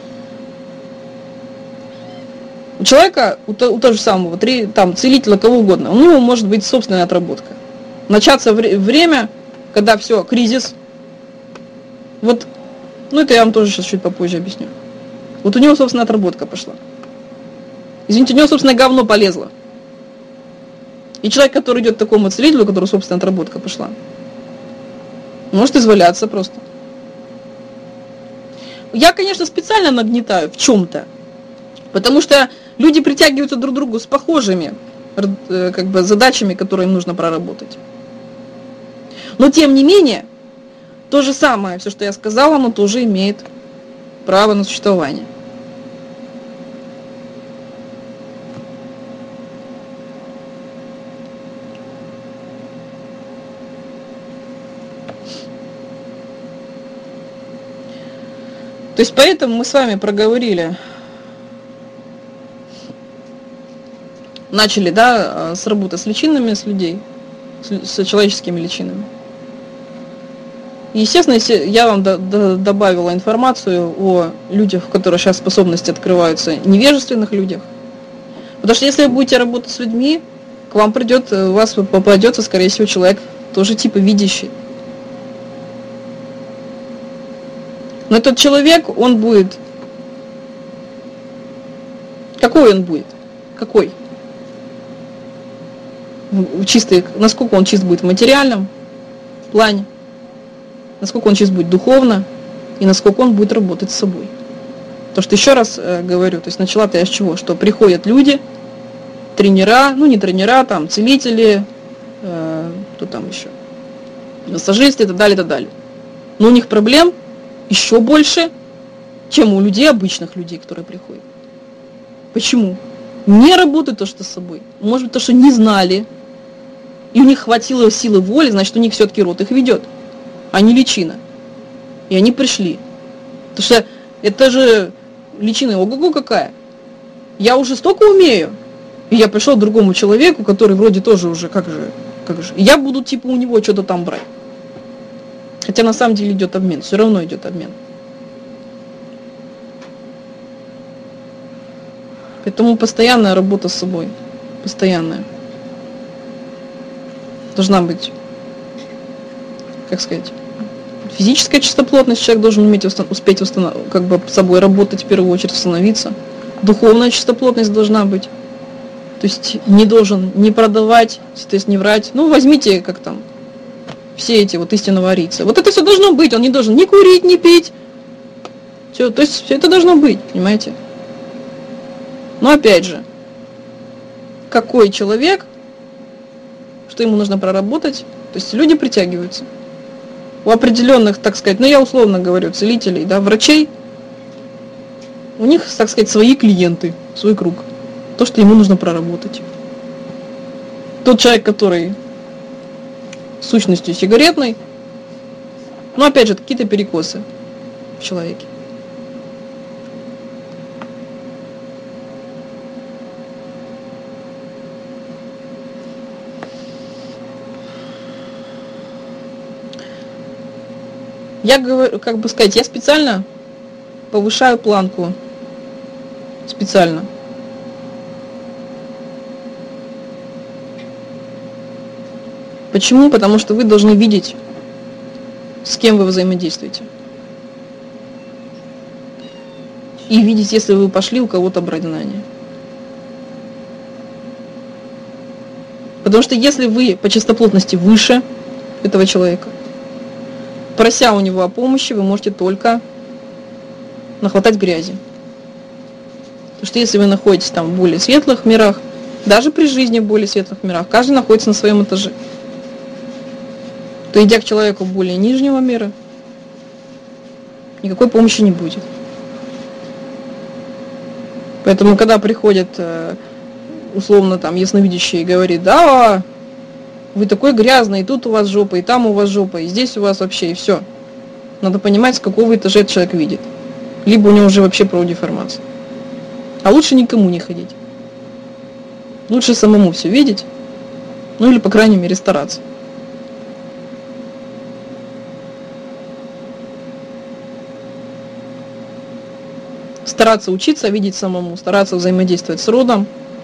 У человека, у, то, у того же самого, три, там, целителя, кого угодно, у него может быть собственная отработка. Начаться вре- время, когда все, кризис. Вот, ну это я вам тоже сейчас чуть попозже объясню. Вот у него, собственно, отработка пошла. Извините, у него, собственно, говно полезло. И человек, который идет к такому целителю, у которого, собственно, отработка пошла, может изваляться просто. Я, конечно, специально нагнетаю в чем-то, потому что люди притягиваются друг к другу с похожими как бы, задачами, которые им нужно проработать. Но, тем не менее, то же самое, все, что я сказала, оно тоже имеет право на существование. То есть поэтому мы с вами проговорили, начали, да, с работы с личинами, с людей, с, с человеческими личинами. И, естественно, я вам до, до, добавила информацию о людях, у которых сейчас способности открываются, невежественных людях. Потому что если вы будете работать с людьми, к вам придет, у вас попадется, скорее всего, человек тоже типа видящий. Но этот человек, он будет... Какой он будет? Какой? Чистый, насколько он чист будет в материальном плане, насколько он чист будет духовно, и насколько он будет работать с собой. Потому что, еще раз э, говорю, то есть начала-то я с чего? Что приходят люди, тренера, ну не тренера, там, целители, э, кто там еще, массажисты и так далее, и так далее. Но у них проблем еще больше, чем у людей, обычных людей, которые приходят. Почему? не работают то, что с собой. Может быть, то, что не знали, и у них хватило силы воли, значит, у них все-таки род их ведет, а не личина. И они пришли. Потому что это же личина, ого-го какая. Я уже столько умею. И я пришел к другому человеку, который вроде тоже уже, как же, как же. И я буду типа у него что-то там брать. Хотя на самом деле идет обмен, все равно идет обмен. Поэтому постоянная работа с собой. Постоянная. Должна быть, как сказать, физическая чистоплотность. Человек должен уметь успеть установ... как бы с собой работать в первую очередь, становиться. Духовная чистоплотность должна быть. То есть не должен не продавать, то есть не врать. Ну, возьмите, как там, все эти вот истинного арийца. Вот это все должно быть. Он не должен ни курить, ни пить. Все, то есть все это должно быть, понимаете? Но опять же, какой человек, что ему нужно проработать, то есть люди притягиваются. У определенных, так сказать, ну я условно говорю, целителей, да, врачей, у них, так сказать, свои клиенты, свой круг. То, что ему нужно проработать. Тот человек, который с сущностью сигаретной, ну опять же, какие-то перекосы в человеке. Я говорю, как бы сказать, я специально повышаю планку. Специально. Почему? Потому что вы должны видеть, с кем вы взаимодействуете. И видеть, если вы пошли у кого-то брать знания. Потому что если вы по частоплотности выше этого человека, прося у него о помощи, вы можете только нахватать грязи. Потому что если вы находитесь там в более светлых мирах, даже при жизни в более светлых мирах, каждый находится на своем этаже, то идя к человеку более нижнего мира, никакой помощи не будет. Поэтому, когда приходят условно там ясновидящие и говорит, да, вы такой грязный, и тут у вас жопа, и там у вас жопа, и здесь у вас вообще, и все. Надо понимать, с какого этажа этот человек видит. Либо у него уже вообще проудеформация. А лучше никому не ходить. Лучше самому все видеть, ну или, по крайней мере, стараться. Стараться учиться, видеть самому, стараться взаимодействовать с родом,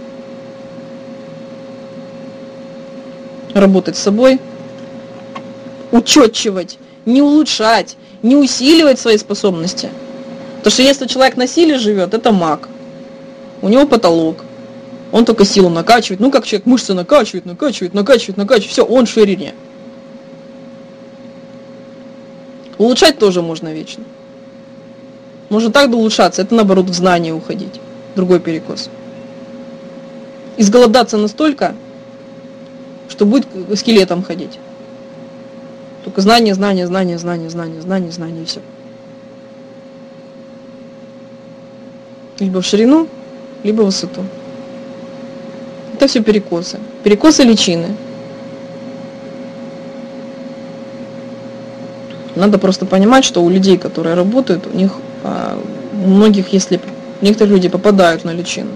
работать с собой, учетчивать, не улучшать, не усиливать свои способности. Потому что если человек на силе живет, это маг. У него потолок. Он только силу накачивает. Ну, как человек мышцы накачивает, накачивает, накачивает, накачивает. Все, он в ширине. Улучшать тоже можно вечно. Можно так да улучшаться, это наоборот в знание уходить. Другой перекос. Изголодаться настолько, что будет скелетом ходить. Только знание, знание, знание, знание, знание, знание, знание и все. Либо в ширину, либо в высоту. Это все перекосы. Перекосы личины. Надо просто понимать, что у людей, которые работают, у них, у многих, если некоторые люди попадают на личину,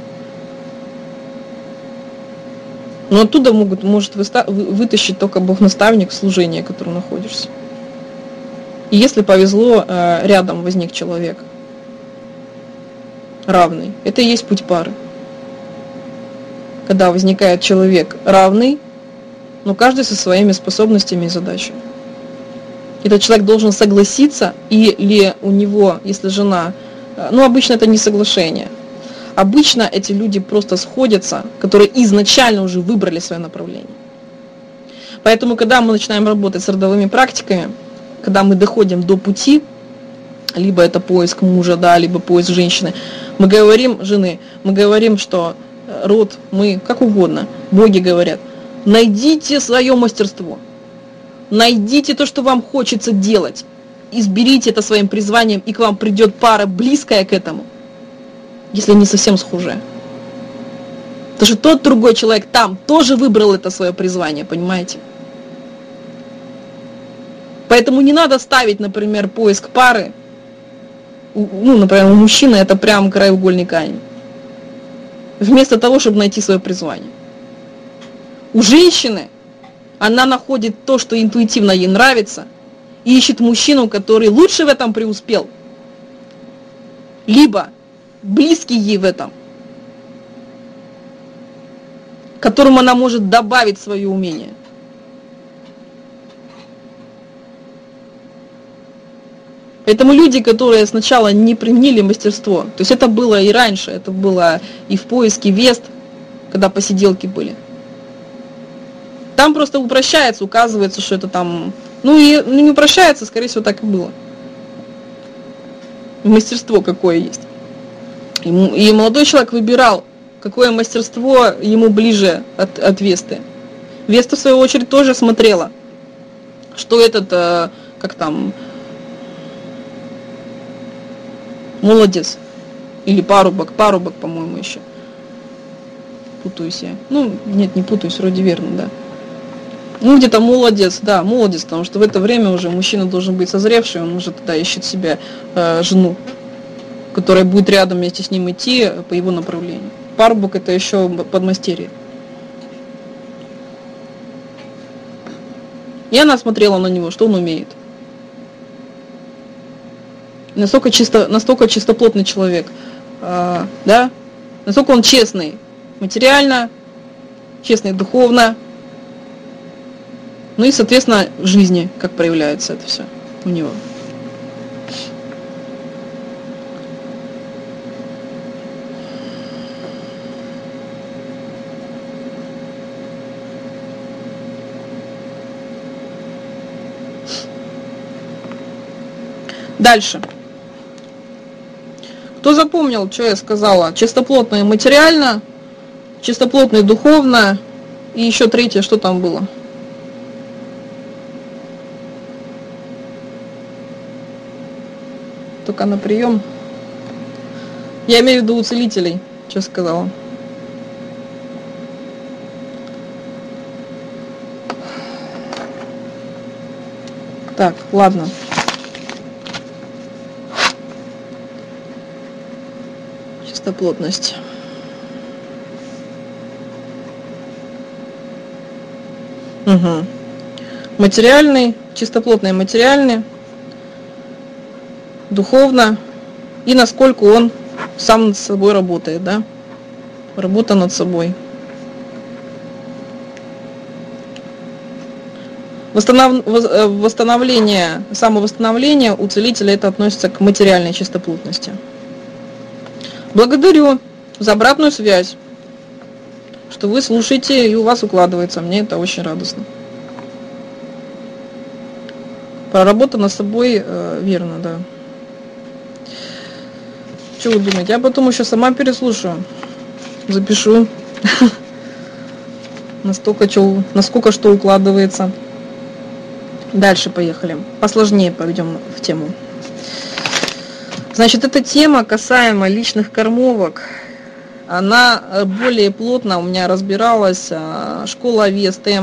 но оттуда могут, может вытащить только Бог-наставник служения, в котором находишься. И если повезло, рядом возник человек равный, это и есть путь пары. Когда возникает человек равный, но каждый со своими способностями и задачами. Этот человек должен согласиться, или у него, если жена, ну обычно это не соглашение, обычно эти люди просто сходятся, которые изначально уже выбрали свое направление. Поэтому, когда мы начинаем работать с родовыми практиками, когда мы доходим до пути, либо это поиск мужа, да, либо поиск женщины, мы говорим, жены, мы говорим, что род, мы, как угодно, боги говорят, найдите свое мастерство, найдите то, что вам хочется делать, изберите это своим призванием, и к вам придет пара, близкая к этому, если не совсем схожая. Потому что тот другой человек там тоже выбрал это свое призвание, понимаете? Поэтому не надо ставить, например, поиск пары. Ну, например, у мужчины это прям краеугольный камень. Вместо того, чтобы найти свое призвание. У женщины она находит то, что интуитивно ей нравится, и ищет мужчину, который лучше в этом преуспел. Либо близкий ей в этом, которому она может добавить свое умение. Поэтому люди, которые сначала не применили мастерство, то есть это было и раньше, это было и в поиске Вест, когда посиделки были. Там просто упрощается, указывается, что это там... Ну и не упрощается, скорее всего, так и было. Мастерство какое есть. И, и молодой человек выбирал, какое мастерство ему ближе от, от Весты. Веста, в свою очередь, тоже смотрела, что этот, э, как там... Молодец. Или парубок. Парубок, по-моему, еще. Путаюсь я. Ну, нет, не путаюсь, вроде верно, да. Ну, где-то молодец, да, молодец, потому что в это время уже мужчина должен быть созревший, он уже тогда ищет себе э, жену, которая будет рядом вместе с ним идти по его направлению. Парубок это еще подмастерье. И она смотрела на него, что он умеет. Настолько, чисто, настолько чистоплотный человек, э, да, насколько он честный материально, честный духовно, ну и, соответственно, в жизни, как проявляется это все у него. Дальше. Кто запомнил, что я сказала? Чистоплотное материально, чистоплотное духовно, и еще третье, что там было? Только на прием. Я имею в виду у целителей, что сказала. Так, ладно. Чистоплотность. Угу. Материальный, чистоплотный материальный, духовно, и насколько он сам над собой работает, да? Работа над собой. Восстанов... Восстановление, самовосстановление у целителя это относится к материальной чистоплотности. Благодарю за обратную связь, что вы слушаете и у вас укладывается. Мне это очень радостно. Проработа над собой э, верно, да. Что вы думаете? Я потом еще сама переслушаю. Запишу. Настолько, что, насколько что укладывается. Дальше поехали. Посложнее пойдем в тему. Значит, эта тема касаемо личных кормовок. Она более плотно у меня разбиралась. Школа Весты.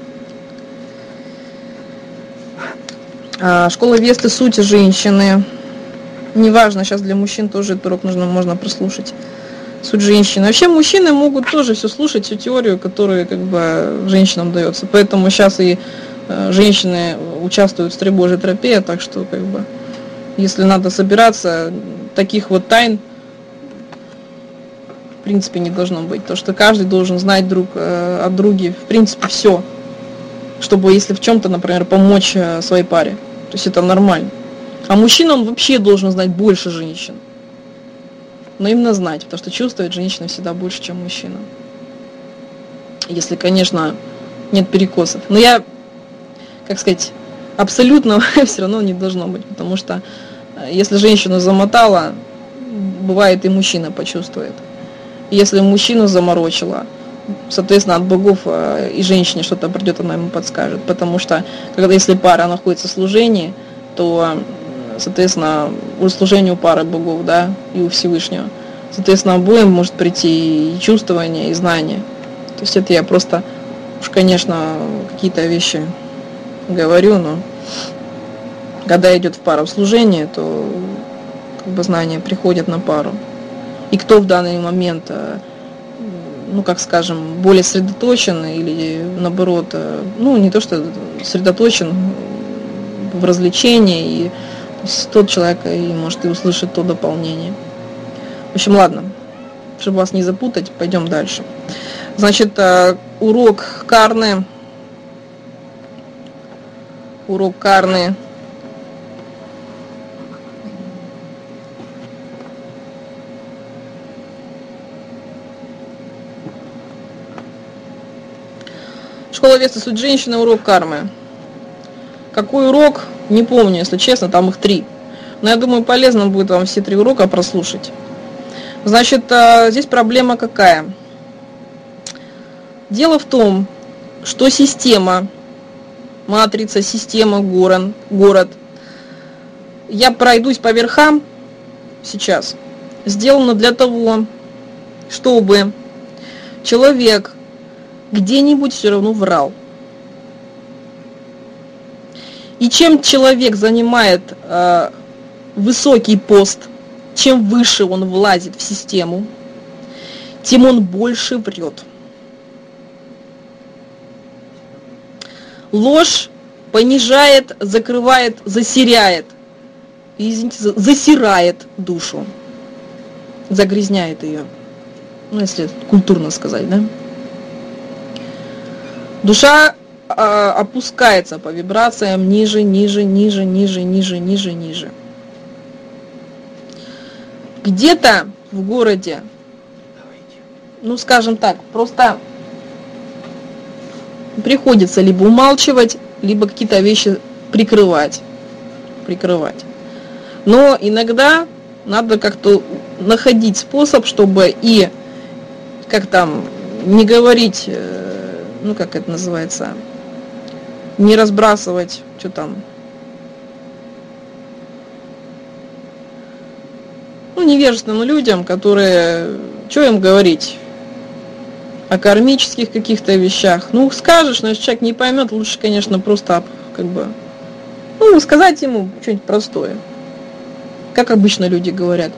Школа Весты сути женщины. Неважно, сейчас для мужчин тоже этот урок нужно, можно прослушать. Суть женщины. Вообще мужчины могут тоже все слушать, всю теорию, которая как бы женщинам дается. Поэтому сейчас и э, женщины участвуют в Стребожьей тропе, так что как бы, если надо собираться, таких вот тайн в принципе не должно быть. Потому что каждый должен знать друг э, от друга в принципе все, чтобы если в чем-то, например, помочь э, своей паре. То есть это нормально. А мужчина, он вообще должен знать больше женщин. Но именно знать, потому что чувствует женщина всегда больше, чем мужчина. Если, конечно, нет перекосов. Но я, как сказать, абсолютно все равно не должно быть. Потому что если женщину замотала, бывает и мужчина почувствует. Если мужчину заморочила, соответственно, от богов и женщине что-то придет, она ему подскажет. Потому что, когда если пара находится в служении, то, соответственно, у служения у пары богов, да, и у Всевышнего, Соответственно, обоим может прийти и чувствование, и знание. То есть это я просто, уж, конечно, какие-то вещи говорю, но когда идет в пару служение, то как бы знания приходят на пару. И кто в данный момент, ну, как скажем, более сосредоточен или, наоборот, ну, не то, что сосредоточен в развлечении, и тот человек и может и услышит то дополнение. В общем, ладно, чтобы вас не запутать, пойдем дальше. Значит, урок карны. Урок карны. Школа Веста, суть женщины, урок кармы. Какой урок? Не помню, если честно, там их три. Но я думаю, полезно будет вам все три урока прослушать. Значит, здесь проблема какая? Дело в том, что система, матрица, система, город, город, я пройдусь по верхам сейчас, сделано для того, чтобы человек где-нибудь все равно врал. И чем человек занимает э, высокий пост, чем выше он влазит в систему, тем он больше врет. Ложь понижает, закрывает, засиряет, извините, засирает душу, загрязняет ее, ну, если культурно сказать, да? Душа э, опускается по вибрациям ниже, ниже, ниже, ниже, ниже, ниже, ниже. Где-то в городе, ну, скажем так, просто приходится либо умалчивать, либо какие-то вещи прикрывать. Прикрывать. Но иногда надо как-то находить способ, чтобы и, как там, не говорить, ну, как это называется, не разбрасывать, что там, ну, невежественным людям, которые, что им говорить о кармических каких-то вещах. Ну, скажешь, но если человек не поймет, лучше, конечно, просто, как бы, ну, сказать ему что-нибудь простое. Как обычно люди говорят.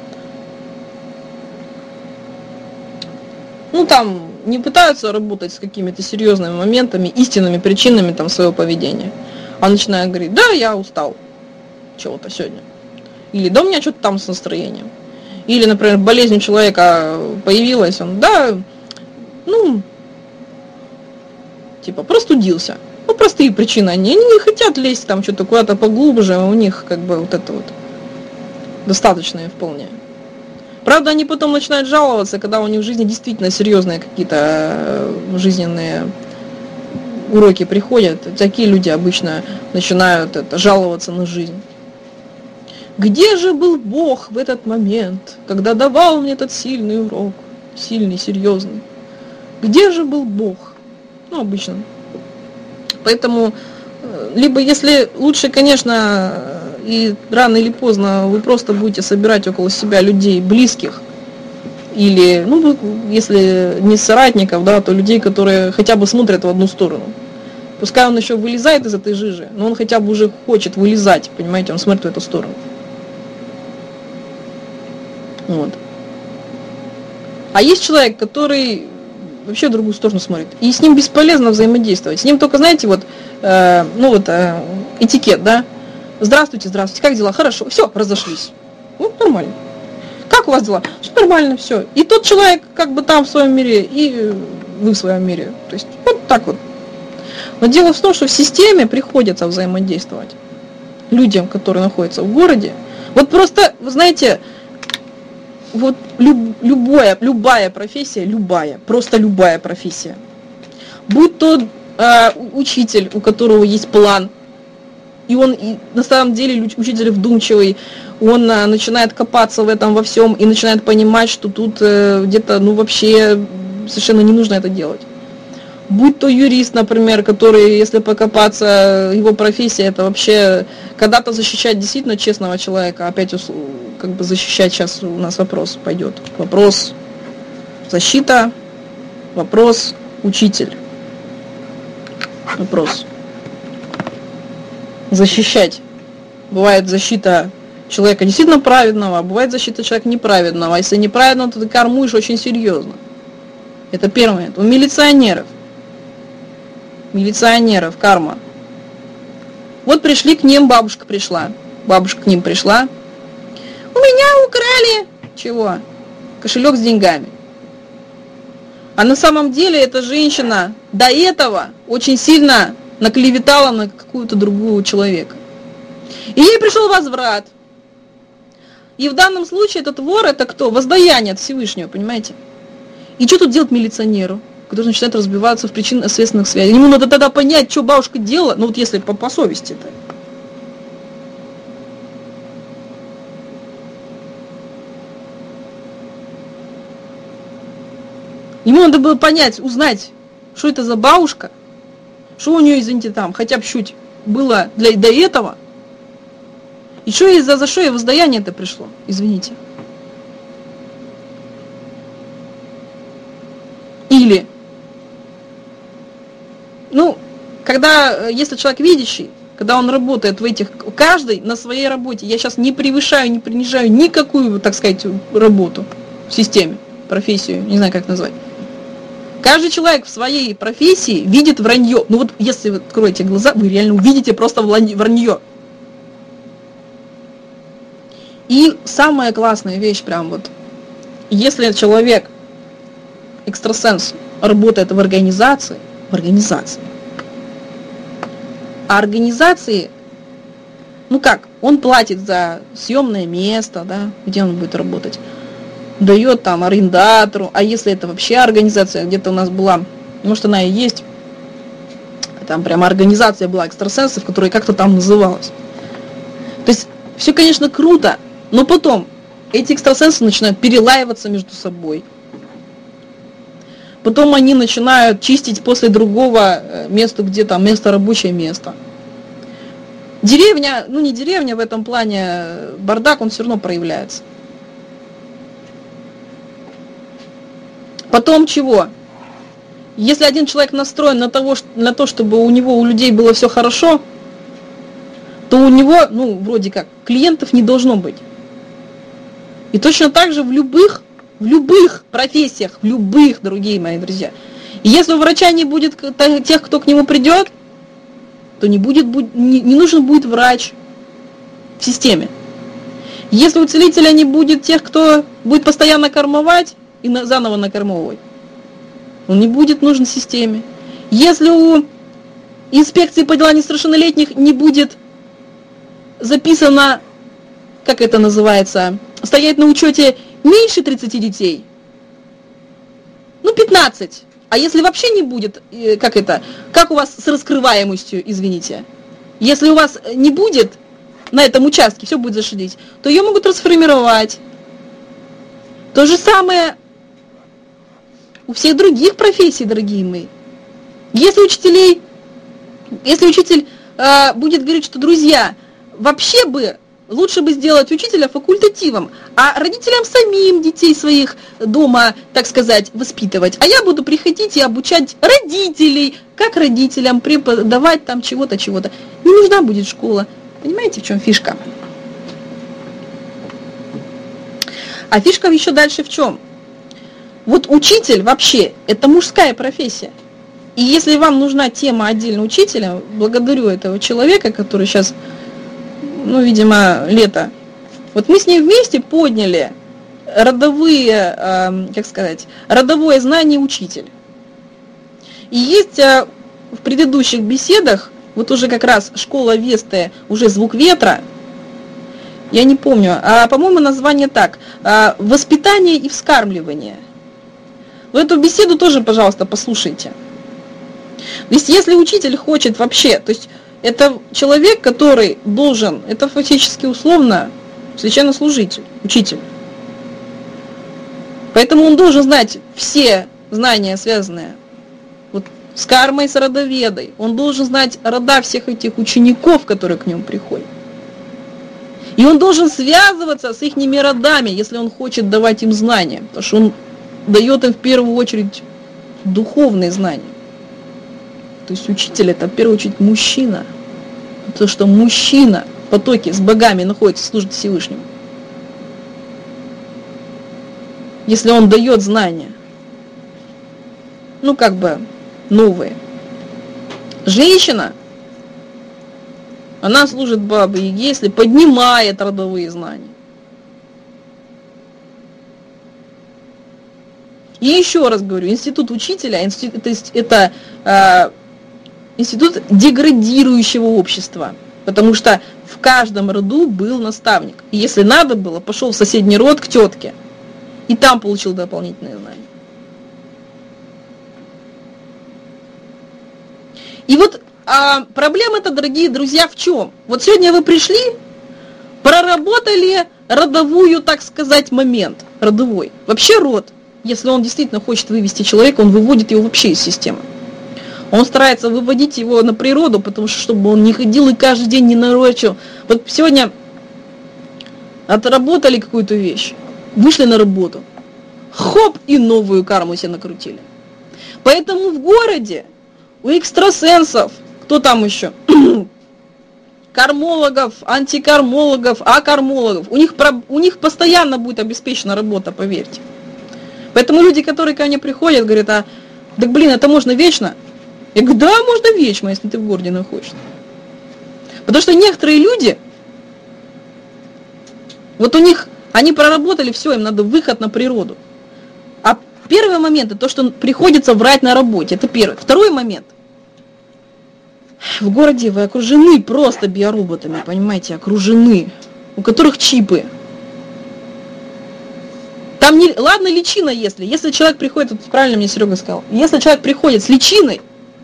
Ну, там, не пытаются работать с какими-то серьезными моментами, истинными причинами там своего поведения. А начинают говорить: да, я устал чего-то сегодня. Или да, у меня что-то там с настроением. Или, например, болезнь у человека появилась, он, да, ну, типа, простудился. Ну, простые причины. Они, они не хотят лезть там что-то куда-то поглубже, у них как бы вот это вот достаточное вполне. Правда, они потом начинают жаловаться, когда у них в жизни действительно серьезные какие-то жизненные уроки приходят. Такие люди обычно начинают это, жаловаться на жизнь. Где же был Бог в этот момент, когда давал мне этот сильный урок, сильный, серьезный? Где же был Бог? Ну, обычно. Поэтому, либо если лучше, конечно, и рано или поздно вы просто будете собирать около себя людей близких, или, ну, если не соратников, да, то людей, которые хотя бы смотрят в одну сторону. Пускай он еще вылезает из этой жижи, но он хотя бы уже хочет вылезать, понимаете, он смотрит в эту сторону. Вот. А есть человек, который вообще в другую сторону смотрит, и с ним бесполезно взаимодействовать. С ним только, знаете, вот, э, ну вот, э, этикет, да? Здравствуйте, здравствуйте, как дела? Хорошо, все, разошлись. Ну, нормально. Как у вас дела? Все нормально, все. И тот человек как бы там в своем мире, и вы в своем мире. То есть вот так вот. Но дело в том, что в системе приходится взаимодействовать людям, которые находятся в городе. Вот просто, вы знаете, вот люб, любое, любая профессия, любая, просто любая профессия. Будь то э, учитель, у которого есть план, и он и на самом деле учитель вдумчивый, он а, начинает копаться в этом во всем и начинает понимать, что тут э, где-то, ну, вообще совершенно не нужно это делать. Будь то юрист, например, который, если покопаться, его профессия, это вообще когда-то защищать действительно честного человека, опять как бы защищать сейчас у нас вопрос пойдет. Вопрос защита, вопрос учитель. Вопрос. Защищать. Бывает защита человека действительно праведного, а бывает защита человека неправедного. А если неправедного, то ты кормуешь очень серьезно. Это первый момент. У милиционеров. Милиционеров, карма. Вот пришли к ним, бабушка пришла. Бабушка к ним пришла. У меня украли. Чего? Кошелек с деньгами. А на самом деле эта женщина до этого очень сильно наклеветала на какую-то другую человека. И ей пришел возврат. И в данном случае этот вор, это кто? Воздаяние от Всевышнего, понимаете? И что тут делать милиционеру, который начинает разбиваться в причинно-следственных связях? Ему надо тогда понять, что бабушка делала, ну вот если по, по совести-то. Ему надо было понять, узнать, что это за бабушка, что у нее, извините, там, хотя бы чуть было для, до этого, и что ей за, за что ей воздаяние это пришло, извините. Или, ну, когда, если человек видящий, когда он работает в этих, каждый на своей работе, я сейчас не превышаю, не принижаю никакую, так сказать, работу в системе, профессию, не знаю, как назвать. Каждый человек в своей профессии видит вранье. Ну вот если вы откроете глаза, вы реально увидите просто вранье. И самая классная вещь прям вот, если человек, экстрасенс, работает в организации, в организации, а организации, ну как, он платит за съемное место, да, где он будет работать, дает там арендатору, а если это вообще организация, где-то у нас была, может она и есть, там прямо организация была экстрасенсов, которая как-то там называлась. То есть все, конечно, круто, но потом эти экстрасенсы начинают перелаиваться между собой. Потом они начинают чистить после другого места, где там место, рабочее место. Деревня, ну не деревня в этом плане, бардак, он все равно проявляется. Потом чего? Если один человек настроен на, того, на то, чтобы у него, у людей было все хорошо, то у него, ну, вроде как, клиентов не должно быть. И точно так же в любых, в любых профессиях, в любых, дорогие мои друзья. И если у врача не будет тех, кто к нему придет, то не, будет, не, не нужен будет врач в системе. Если у целителя не будет тех, кто будет постоянно кормовать и на, заново накормовывать, он не будет нужен системе. Если у инспекции по делам несовершеннолетних не будет записано, как это называется, стоять на учете меньше тридцати детей, ну пятнадцать, а если вообще не будет, как это, как у вас с раскрываемостью, извините, если у вас не будет на этом участке, все будет зашибись, то ее могут расформировать. То же самое у всех других профессий, дорогие мои. Если учителей, если учитель э, будет говорить, что, друзья, вообще бы лучше бы сделать учителя факультативом, а родителям самим детей своих дома, так сказать, воспитывать. А я буду приходить и обучать родителей, как родителям преподавать там чего-то, чего-то. Не нужна будет школа. Понимаете, в чем фишка? А фишка еще дальше в чем? Вот учитель вообще, это мужская профессия. И если вам нужна тема отдельно учителя, благодарю этого человека, который сейчас, ну, видимо, лето. Вот мы с ней вместе подняли родовые, э, как сказать, родовое знание учитель. И есть э, в предыдущих беседах, вот уже как раз школа Весты, уже звук ветра, я не помню, а, по-моему, название так, э, воспитание и вскармливание. В эту беседу тоже, пожалуйста, послушайте. То есть, если учитель хочет вообще, то есть, это человек, который должен, это фактически условно священнослужитель, учитель. Поэтому он должен знать все знания, связанные вот с кармой, с родоведой. Он должен знать рода всех этих учеников, которые к нему приходят. И он должен связываться с их родами, если он хочет давать им знания. Потому что он дает им в первую очередь духовные знания. То есть учитель это в первую очередь мужчина. Потому что мужчина в потоке с богами находится, служит Всевышнему. Если он дает знания, ну как бы новые. Женщина, она служит Бабе Яге, если поднимает родовые знания. И еще раз говорю, институт учителя, институт, то есть это э, институт деградирующего общества, потому что в каждом роду был наставник. И если надо было, пошел в соседний род к тетке, и там получил дополнительные знания. И вот а проблема-то, дорогие друзья, в чем? Вот сегодня вы пришли, проработали родовую, так сказать, момент, родовой. Вообще род, если он действительно хочет вывести человека, он выводит его вообще из системы. Он старается выводить его на природу, потому что чтобы он не ходил и каждый день не нарочил. Вот сегодня отработали какую-то вещь, вышли на работу, хоп, и новую карму себе накрутили. Поэтому в городе у экстрасенсов, кто там еще? Кармологов, антикармологов, акармологов. У них, у них постоянно будет обеспечена работа, поверьте. Поэтому люди, которые ко мне приходят, говорят, а, так блин, это можно вечно? Я говорю, да, можно вечно, если ты в городе находишься. Потому что некоторые люди, вот у них, они проработали все, им надо выход на природу. А первый момент, это то, что приходится врать на работе, это первый. Второй момент. В городе вы окружены просто биороботами, понимаете, окружены, у которых чипы. Там не, ладно личина, если, если человек приходит, вот правильно мне Серега сказал, если человек приходит с личиной,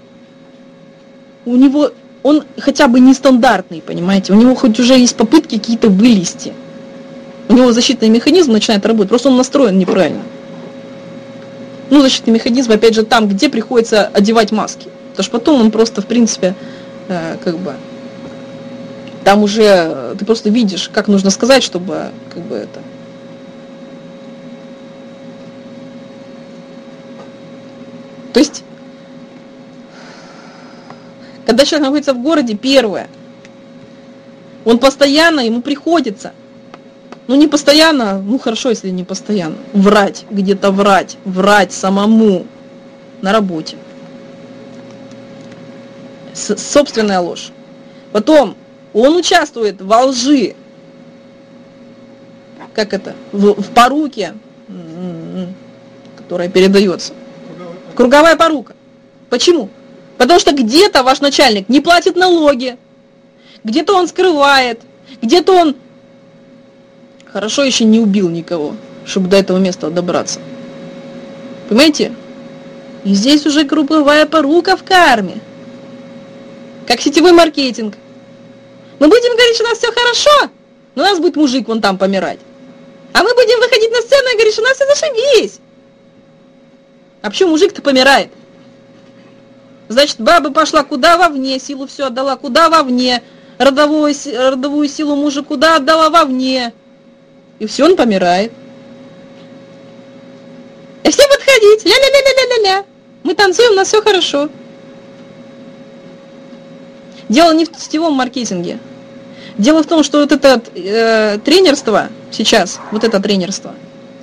у него, он хотя бы нестандартный, понимаете, у него хоть уже есть попытки какие-то вылезти. У него защитный механизм начинает работать, просто он настроен неправильно. Ну, защитный механизм, опять же, там, где приходится одевать маски. Потому что потом он просто, в принципе, э, как бы, там уже ты просто видишь, как нужно сказать, чтобы, как бы, это... То есть, когда человек находится в городе, первое, он постоянно, ему приходится, ну не постоянно, ну хорошо, если не постоянно, врать, где-то врать, врать самому на работе. С- собственная ложь. Потом он участвует во лжи, как это, в, в поруке, которая передается. Круговая порука. Почему? Потому что где-то ваш начальник не платит налоги, где-то он скрывает, где-то он хорошо еще не убил никого, чтобы до этого места добраться. Понимаете? И здесь уже круговая порука в карме. Как сетевой маркетинг. Мы будем говорить, что у нас все хорошо, но у нас будет мужик вон там помирать. А мы будем выходить на сцену и говорить, что у нас все зашибись. А почему мужик-то помирает? Значит, баба пошла куда вовне, силу все отдала куда вовне, родовую, родовую силу мужа куда отдала вовне. И все, он помирает. И все подходить, ля-ля-ля-ля-ля-ля. Мы танцуем, у нас все хорошо. Дело не в сетевом маркетинге. Дело в том, что вот это э, тренерство сейчас, вот это тренерство,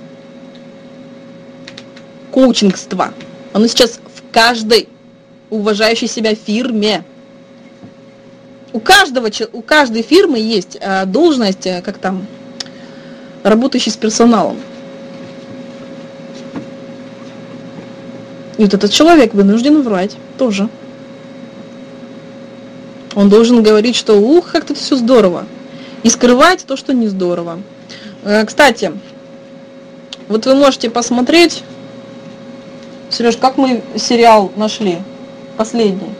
коучингство, оно сейчас в каждой уважающей себя фирме. У каждого, у каждой фирмы есть э, должность, э, как там, работающий с персоналом. И вот этот человек вынужден врать тоже. Он должен говорить, что ух, как тут все здорово. И скрывать то, что не здорово. Э, кстати, вот вы можете посмотреть, Сереж, как мы сериал нашли? Последний.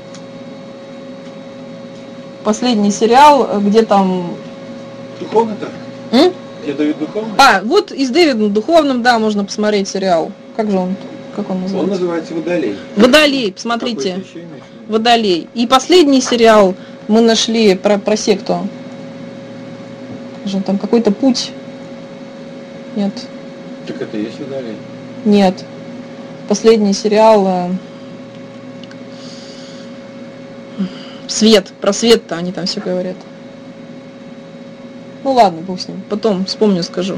Последний сериал, где там... Духовно-то? М? Я Давид Духовный? А, вот и с Дэвидом Духовным, да, можно посмотреть сериал. Как же он? Как он называется? Он называется «Водолей». Водолей, посмотрите. Водолей. И последний сериал мы нашли про, про секту. Же там какой-то путь. Нет. Так это есть водолей? Нет. Последний сериал Свет. Про свет-то они там все говорят. Ну ладно, бог с ним. Потом вспомню, скажу.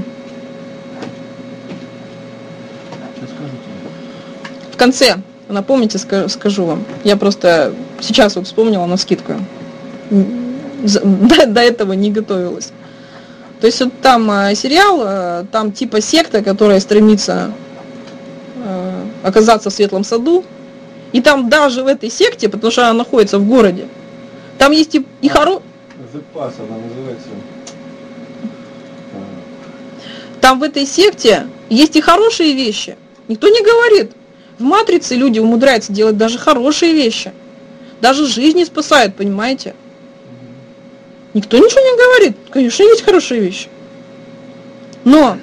Сейчас скажу тебе. В конце, напомните, скажу вам. Я просто сейчас вот вспомнила навскидку. До, до этого не готовилась. То есть вот там э, сериал, э, там типа секта, которая стремится э, оказаться в светлом саду. И там даже в этой секте, потому что она находится в городе, там есть и, и а, хоро... The Pass она называется. Там в этой секте есть и хорошие вещи. Никто не говорит. В Матрице люди умудряются делать даже хорошие вещи. Даже жизни спасают, понимаете? Никто ничего не говорит. Конечно, есть хорошие вещи. Но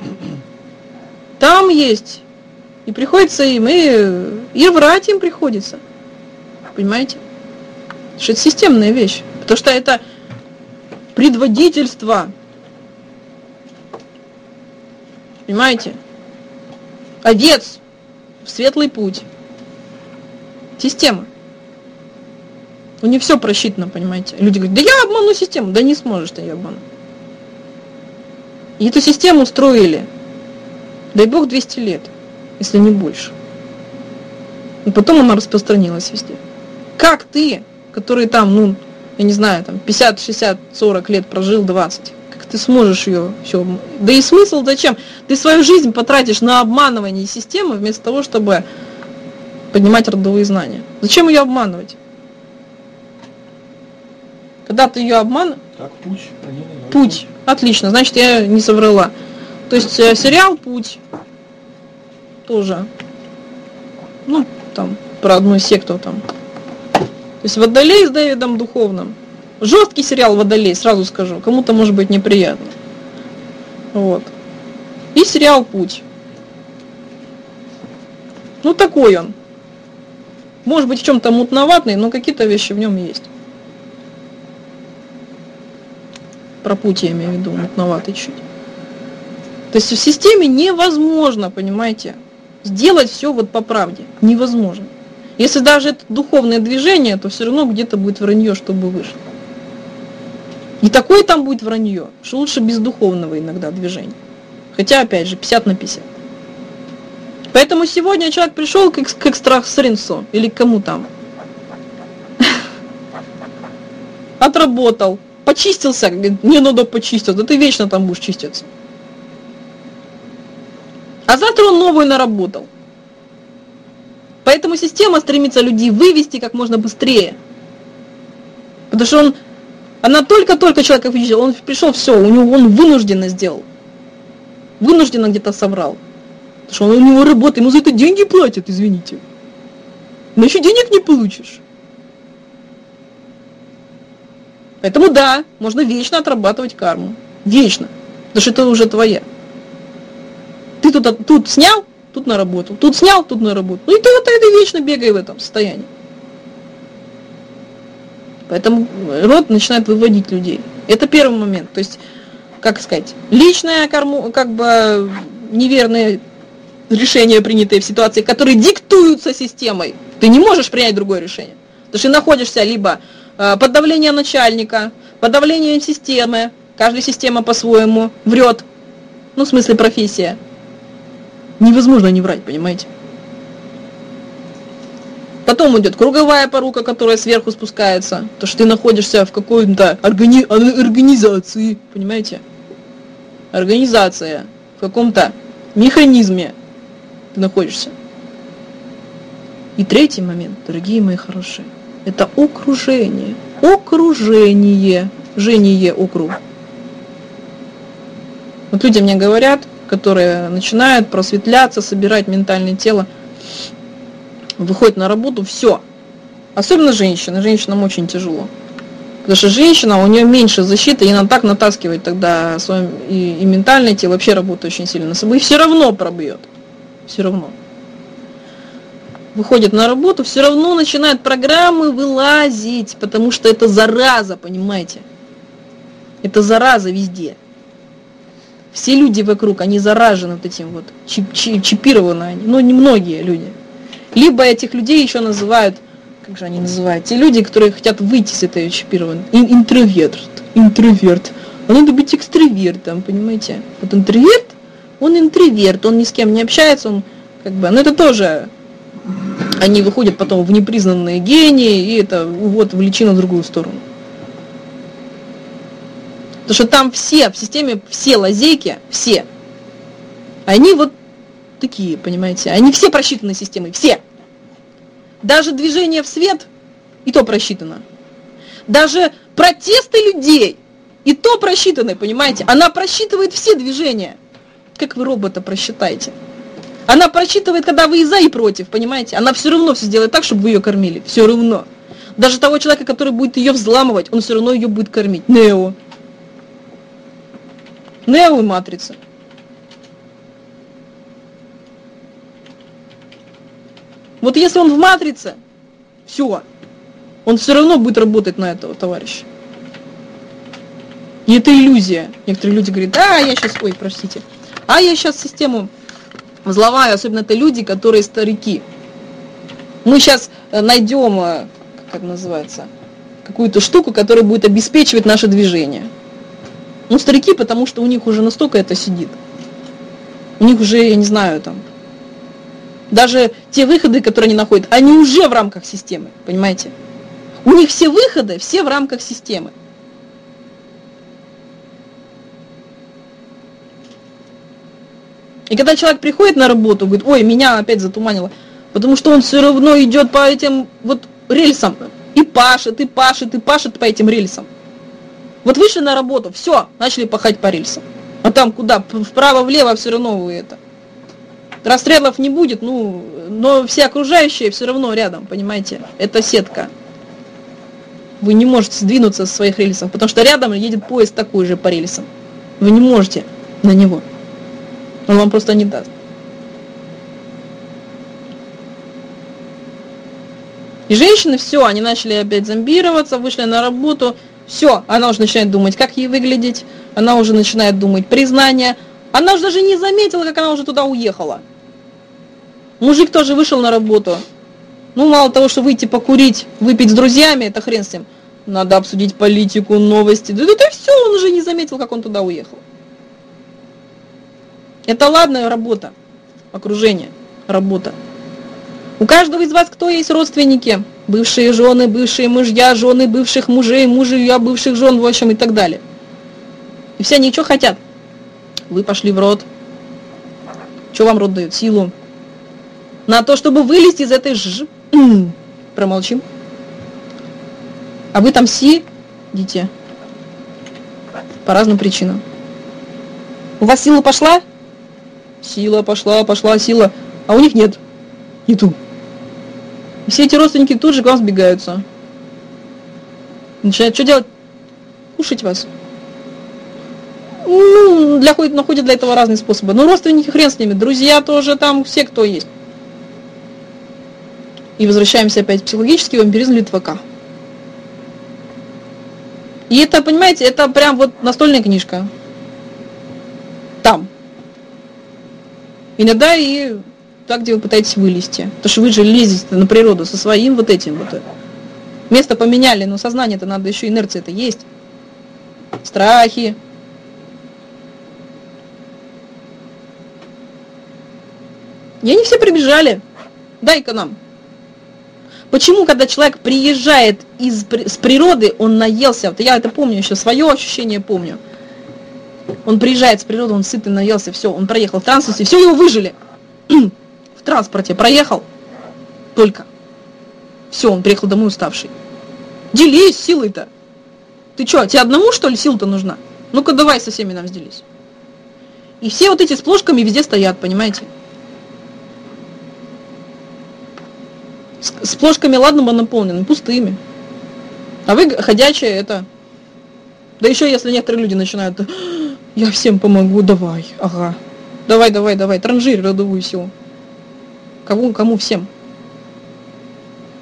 там есть. И приходится им, и, и врать им приходится. Понимаете? Потому что это системная вещь. Потому что это предводительство. Понимаете? Овец в светлый путь. Система. У них все просчитано, понимаете. Люди говорят, да я обману систему. Да не сможешь ты ее обмануть. И эту систему строили, дай бог, двести лет, если не больше. И потом она распространилась везде. Как ты, который там, ну, я не знаю, там пятьдесят, шестьдесят, сорок лет прожил, двадцать, как ты сможешь ее все... Да и смысл зачем? Ты свою жизнь потратишь на обманывание системы, вместо того, чтобы поднимать родовые знания. Зачем ее обманывать? Когда ты ее обманываешь... Так, путь. Путь. Отлично, значит, я не соврала. То есть сериал «Путь» тоже, ну, там, про одну секту там. То есть «Водолей» с Дэвидом Духовным. Жесткий сериал «Водолей», сразу скажу. Кому-то может быть неприятно. Вот. И сериал «Путь». Ну, такой он. Может быть, в чем-то мутноватный, но какие-то вещи в нем есть. Про путь я имею в виду, мутноватый чуть. То есть в системе невозможно, понимаете, сделать все вот по правде. Невозможно. Если даже это духовное движение, то все равно где-то будет вранье, чтобы вышло. И такое там будет вранье, что лучше без духовного иногда движения. Хотя, опять же, пятьдесят на пятьдесят. Поэтому сегодня человек пришел к, к экстрасенсу, или к кому там. Отработал. Почистился, говорит, не надо почиститься, да ты вечно там будешь чиститься. А завтра он новую наработал. Поэтому система стремится людей вывести как можно быстрее. Потому что он, она только-только человека видела, он пришел, все, у него он вынужденно сделал. Вынужденно где-то соврал. Потому что он, у него работа, ему за это деньги платят, извините. Но еще денег не получишь. Поэтому да, можно вечно отрабатывать карму. Вечно. Потому что это уже твоя. Ты тут, тут снял, тут наработал. Тут снял, тут наработал. Ну и ты вот это вечно бегай в этом состоянии. Поэтому род начинает выводить людей. Это первый момент. То есть, как сказать, личное карму, как бы неверные решения, принятые в ситуации, которые диктуются системой. Ты не можешь принять другое решение. Потому что ты находишься либо под давлением начальника, под давлением системы. Каждая система по-своему врет. Ну, в смысле, профессия. Невозможно не врать, понимаете? Потом идет круговая порука, которая сверху спускается. То, что ты находишься в какой-то органи... организации, понимаете? Организация. В каком-то механизме ты находишься. И третий момент, дорогие мои хорошие. Это окружение. Окружение. Жение округ. Вот люди мне говорят, которые начинают просветляться, собирать ментальное тело, выходят на работу, все. Особенно женщины. Женщинам очень тяжело. Потому что женщина, у нее меньше защиты, и она так натаскивает тогда свое и, и ментальное тело, вообще работает очень сильно на собой, и все равно пробьет. Все равно. Выходит на работу, все равно начинают программы вылазить, потому что это зараза, понимаете? Это зараза везде. Все люди вокруг, они заражены вот этим вот, чип, чип, чипированы они, ну немногие люди. Либо этих людей еще называют, как же они называют, те люди, которые хотят выйти с этой чипированной, интроверт, интроверт. А надо быть экстравертом, понимаете? Вот интроверт, он интроверт, он ни с кем не общается, он как бы, ну это тоже, они выходят потом в непризнанные гении, и это вот влечено в другую сторону. Потому что там все, в системе все лазейки, все, они вот такие, понимаете, они все просчитаны системой, все. Даже движение в свет, и то просчитано. Даже протесты людей, и то просчитаны, понимаете. Она просчитывает все движения. Как вы робота просчитаете? Она просчитывает, когда вы и за, и против, понимаете. Она все равно все сделает так, чтобы вы ее кормили. Все равно. Даже того человека, который будет ее взламывать, он все равно ее будет кормить. Нео. Нео и матрица. Вот если он в матрице, все, он все равно будет работать на этого товарища. И это иллюзия. Некоторые люди говорят, а я сейчас, ой, простите, а я сейчас систему взломаю, особенно это люди, которые старики. Мы сейчас найдем, как называется, какую-то штуку, которая будет обеспечивать наше движение. Ну, старики, потому что у них уже настолько это сидит. У них уже, я не знаю, там, даже те выходы, которые они находят, они уже в рамках системы, понимаете? У них все выходы, все в рамках системы. И когда человек приходит на работу, говорит, ой, меня опять затуманило, потому что он все равно идет по этим вот рельсам, и пашет, и пашет, и пашет по этим рельсам. Вот вышли на работу, все, начали пахать по рельсам. А там куда? Вправо-влево все равно вы это. Расстрелов не будет, ну, но все окружающие все равно рядом, понимаете? Это сетка. Вы не можете сдвинуться со своих рельсов, потому что рядом едет поезд такой же по рельсам. Вы не можете на него. Он вам просто не даст. И женщины, все, они начали опять зомбироваться, вышли на работу. Все, она уже начинает думать, как ей выглядеть, она уже начинает думать признание, она уже даже не заметила, как она уже туда уехала. Мужик тоже вышел на работу. Ну, мало того, что выйти покурить, выпить с друзьями, это хрен с ним. Надо обсудить политику, новости. Да это все, он уже не заметил, как он туда уехал. Это ладная работа, окружение, работа. У каждого из вас кто есть родственники? Бывшие жены, бывшие мужья, жены бывших мужей, мужья бывших жен, в общем, и так далее. И все они что хотят? Вы пошли в род. Что вам род дает? Силу. На то, чтобы вылезти из этой ж... Промолчим. А вы там сидите. По разным причинам. У вас сила пошла? Сила пошла, пошла сила. А у них нет. Нету. И все эти родственники тут же к вам сбегаются. Начинают что делать? Кушать вас. Ну, для, находят для этого разные способы. Но родственники хрен с ними. Друзья тоже там, все кто есть. И возвращаемся опять в психологический вампиризм Литвака. И это, понимаете, это прям вот настольная книжка. Там. Иногда и так, где вы пытаетесь вылезти. Потому что вы же лезете на природу со своим вот этим вот. Место поменяли, но сознание-то надо еще, инерция-то есть. Страхи. И они все прибежали. Дай-ка нам. Почему, когда человек приезжает из, с природы, он наелся, вот я это помню еще, свое ощущение помню. Он приезжает с природы, он сытый, наелся, все, он проехал в транспорте, все, его выжили. В транспорте проехал только. Все, он приехал домой уставший. Делись силой-то. Ты что, тебе одному, что ли, сила-то нужна? Ну-ка, давай со всеми нам сделись. И все вот эти с плошками везде стоят, понимаете? С, с плошками, ладно бы наполнены, пустыми. А вы ходячие это... Да еще если некоторые люди начинают... Я всем помогу, давай, ага. Давай, давай, давай, транжирь родовую силу. Кому, кому всем?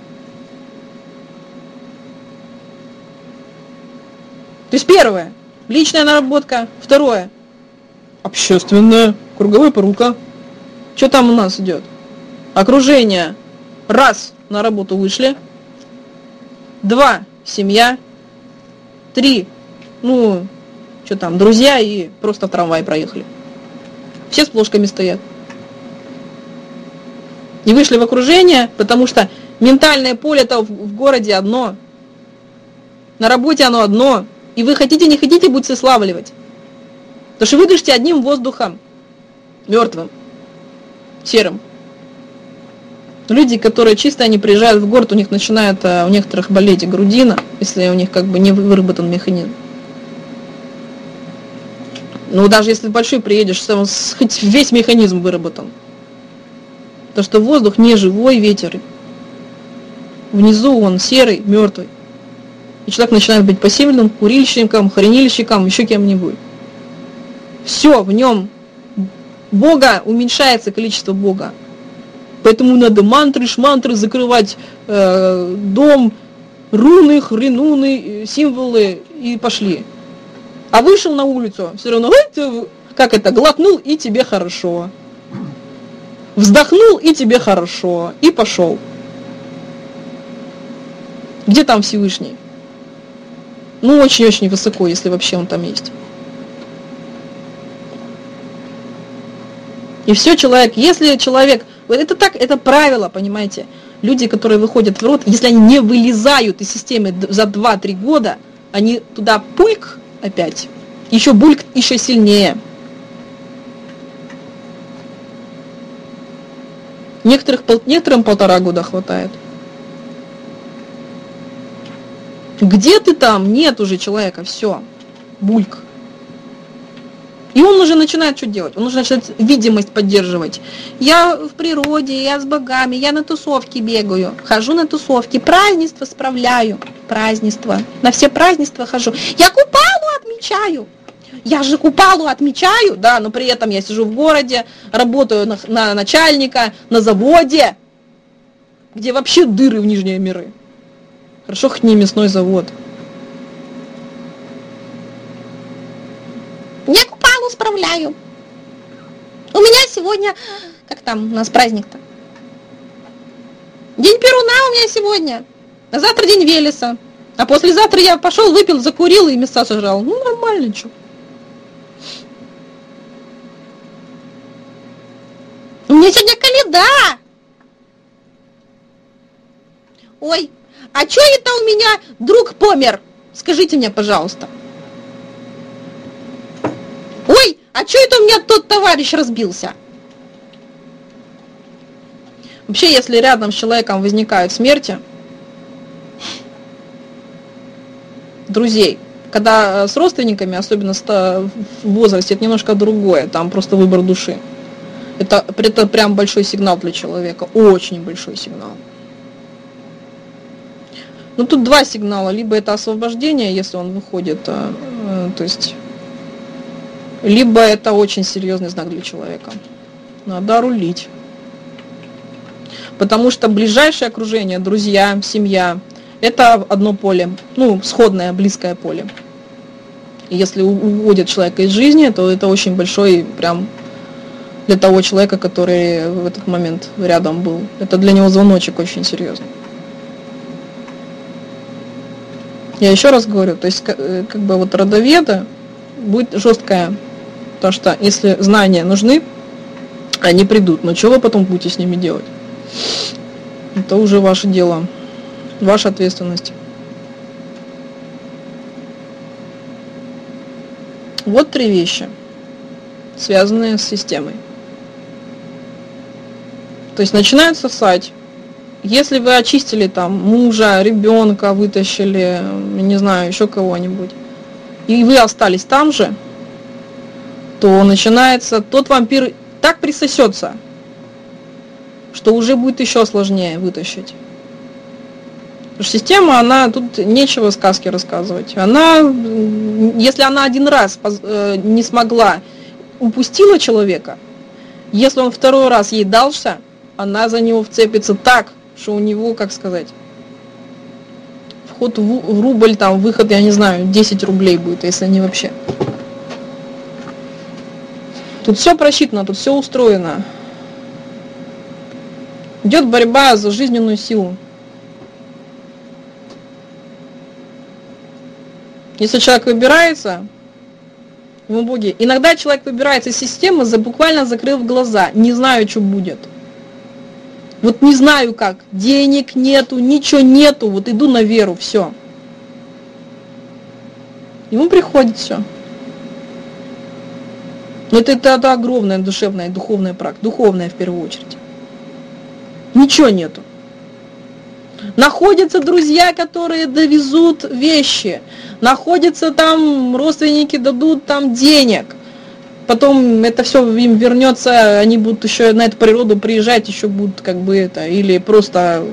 То есть первое. В Личная наработка. Второе. Общественная. Круговая порука. Что там у нас идет? Окружение. Раз. На работу вышли. Два. Семья. Три. Ну, что там, друзья и просто в трамвай проехали. Все с плошками стоят. И вышли в окружение, потому что ментальное поле-то в, в городе одно. На работе оно одно. И вы хотите, не хотите, будете славливать. Потому что вы дышите одним воздухом. Мертвым. Серым. Люди, которые чисто, они приезжают в город, у них начинает у некоторых болеть грудина, если у них как бы не выработан механизм. Ну, даже если большой приедешь, хоть весь механизм выработан. Потому что воздух не живой, ветер. Внизу он серый, мертвый. И человек начинает быть пассивным, курильщиком, хранильщиком, еще кем-нибудь. Все, в нем Бога, уменьшается количество Бога. Поэтому надо мантры, шмантры закрывать, э, дом, руны, хренуны, символы и пошли. А вышел на улицу, все равно, как это, глотнул и тебе хорошо. Вздохнул и тебе хорошо. И пошел. Где там Всевышний? Ну, очень-очень высоко, если вообще он там есть. И все, человек, если человек, это так, это правило, понимаете, люди, которые выходят в род, если они не вылезают из системы за два-три года, они туда пульк опять, еще бульк еще сильнее. Некоторых, некоторым полтора года хватает. Где ты там? Нет уже человека, все, бульк. И он уже начинает что делать? Он уже начинает видимость поддерживать. Я в природе, я с богами, я на тусовки бегаю. Хожу на тусовки, празднества справляю. Празднества. На все празднества хожу. Я Купалу отмечаю. Я же Купалу отмечаю, да, но при этом я сижу в городе, работаю на, на начальника, на заводе, где вообще дыры в нижние миры. Хорошо, хоть не мясной завод. Я Купалу справляю. У меня сегодня, как там у нас праздник-то? День Перуна у меня сегодня. А завтра день Велеса. А послезавтра я пошел, выпил, закурил и мяса сожрал. Ну, нормально, что. У меня сегодня коляда. Ой, а что это у меня друг помер? Скажите мне, пожалуйста. Ой, а что это у меня тот товарищ разбился? Вообще, если рядом с человеком возникают смерти, друзей, когда с родственниками, особенно в возрасте, это немножко другое, там просто выбор души. Это, это прям большой сигнал для человека, очень большой сигнал. Ну тут два сигнала, либо это освобождение, если он выходит, то есть... Либо это очень серьезный знак для человека. Надо рулить. Потому что ближайшее окружение, друзья, семья, это одно поле, ну, сходное, близкое поле. И если уводят человека из жизни, то это очень большой, прям, для того человека, который в этот момент рядом был. Это для него звоночек очень серьезный. Я еще раз говорю, то есть, как, как бы вот родоведа будет жесткая. Потому что если знания нужны, они придут. Но что вы потом будете с ними делать? Это уже ваше дело, ваша ответственность. Вот три вещи, связанные с системой. То есть начинают сосать. Если вы очистили там мужа, ребенка, вытащили, не знаю, еще кого-нибудь, и вы остались там же, то начинается, тот вампир так присосется, что уже будет еще сложнее вытащить. Потому что система, она, тут нечего сказки рассказывать. Она, если она один раз не смогла, упустила человека, если он второй раз ей дался, она за него вцепится так, что у него, как сказать, вход в, в рубль, там выход, я не знаю, десять рублей будет, если не вообще. Тут все просчитано, тут все устроено. Идет борьба за жизненную силу. Если человек выбирается, ему боги. Иногда человек выбирается из системы, за, буквально закрыв глаза. Не знаю, что будет. Вот не знаю как. Денег нету, ничего нету. Вот иду на веру, все. Ему приходит все. Но это, это, это огромная душевная, духовная практика. Духовная в первую очередь. Ничего нету. Находятся друзья, которые довезут вещи. Находятся там родственники, дадут там денег. Потом это все им вернется, они будут еще на эту природу приезжать, еще будут как бы это, или просто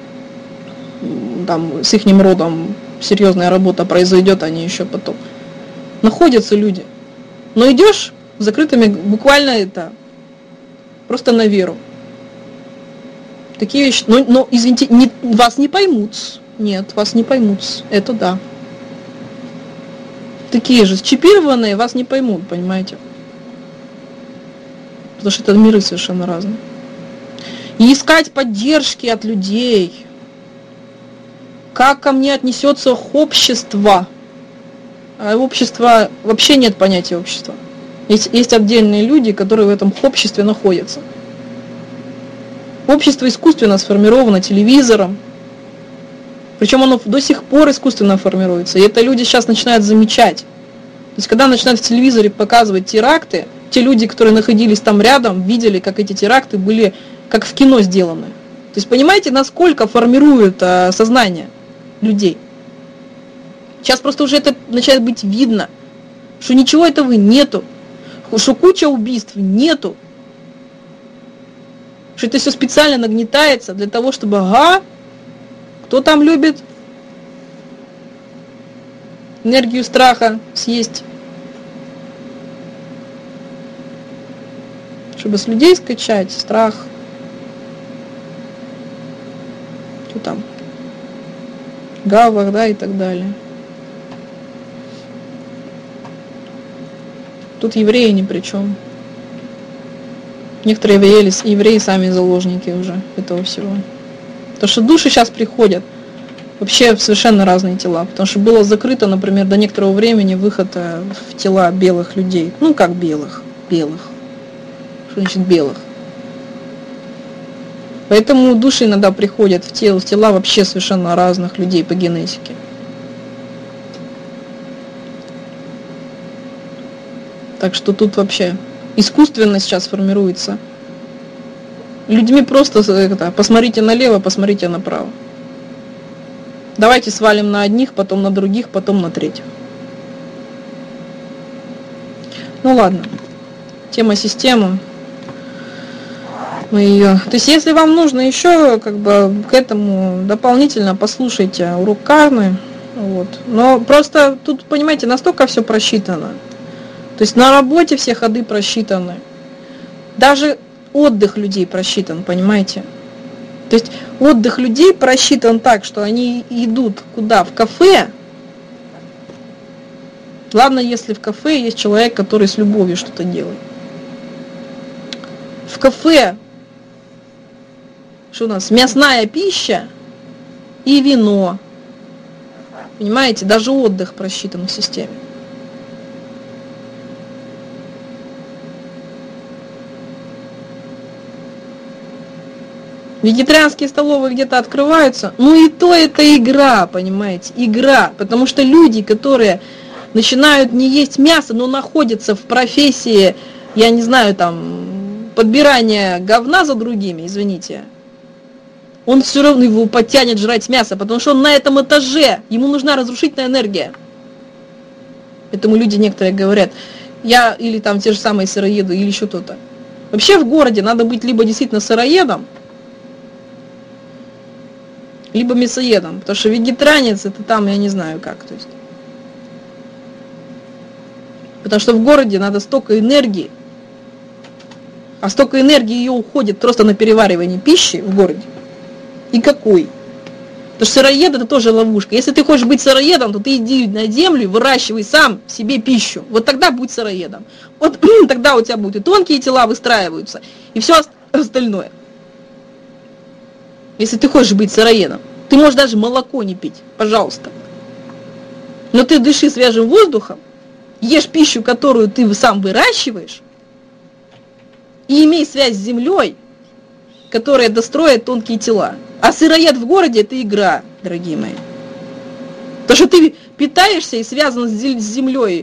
там с ихним родом серьезная работа произойдет, они еще потом. Находятся люди. Но идешь закрытыми, буквально это, просто на веру. Такие вещи, но, но извините, не, вас не поймут. Нет, вас не поймут. Это да. Такие же чипированные вас не поймут, понимаете? Потому что это миры совершенно разные. И искать поддержки от людей. Как ко мне отнесется общество? А общество, вообще нет понятия общества. Есть, есть отдельные люди, которые в этом обществе находятся. Общество искусственно сформировано телевизором. Причем оно до сих пор искусственно формируется. И это люди сейчас начинают замечать. То есть, когда начинают в телевизоре показывать теракты, те люди, которые находились там рядом, видели, как эти теракты были, как в кино сделаны. То есть, понимаете, насколько формирует а, сознание людей. Сейчас просто уже это начинает быть видно, что ничего этого нету, что куча убийств нету, что это все специально нагнетается для того, чтобы, ага, кто там любит энергию страха съесть, чтобы с людей скачать страх, что там, гавах, да, и так далее. Тут евреи ни при чем. Некоторые евреи, евреи сами заложники уже этого всего. Потому что души сейчас приходят вообще в совершенно разные тела. Потому что было закрыто, например, до некоторого времени выход в тела белых людей. Ну, как белых? Белых. Что значит белых? Поэтому души иногда приходят в тела, в тела вообще совершенно разных людей по генетике. Так что тут вообще искусственно сейчас формируется. Людьми просто это, посмотрите налево, посмотрите направо. Давайте свалим на одних, потом на других, потом на третьих. Ну ладно. Тема системы. Мы ее... То есть, если вам нужно еще как бы к этому дополнительно послушайте урок кармы. Вот. Но просто тут, понимаете, настолько все просчитано. То есть на работе все ходы просчитаны. Даже отдых людей просчитан, понимаете? То есть отдых людей просчитан так, что они идут куда? В кафе. Ладно, если в кафе есть человек, который с любовью что-то делает. В кафе что у нас? Мясная пища и вино. Понимаете? Даже отдых просчитан в системе. Вегетарианские столовые где-то открываются, ну и то это игра, понимаете, игра, потому что люди, которые начинают не есть мясо, но находятся в профессии, я не знаю, там, подбирания говна за другими, извините, он все равно его подтянет жрать мясо, потому что он на этом этаже, ему нужна разрушительная энергия. Поэтому люди некоторые говорят, я или там те же самые сыроеды, или еще кто-то. Вообще в городе надо быть либо действительно сыроедом, либо мясоедом, потому что вегетарианец это там, я не знаю как, то есть. Потому что в городе надо столько энергии, а столько энергии ее уходит просто на переваривание пищи в городе. И какой? Потому что сыроед это тоже ловушка. Если ты хочешь быть сыроедом, то ты иди на землю и выращивай сам себе пищу. Вот тогда будь сыроедом. Вот тогда у тебя будут и тонкие тела выстраиваются, и все остальное. Если ты хочешь быть сыроедом. Ты можешь даже молоко не пить, пожалуйста. Но ты дыши свежим воздухом, ешь пищу, которую ты сам выращиваешь, и имей связь с землей, которая достроит тонкие тела. А сыроед в городе – это игра, дорогие мои. То, что ты питаешься и связан с землей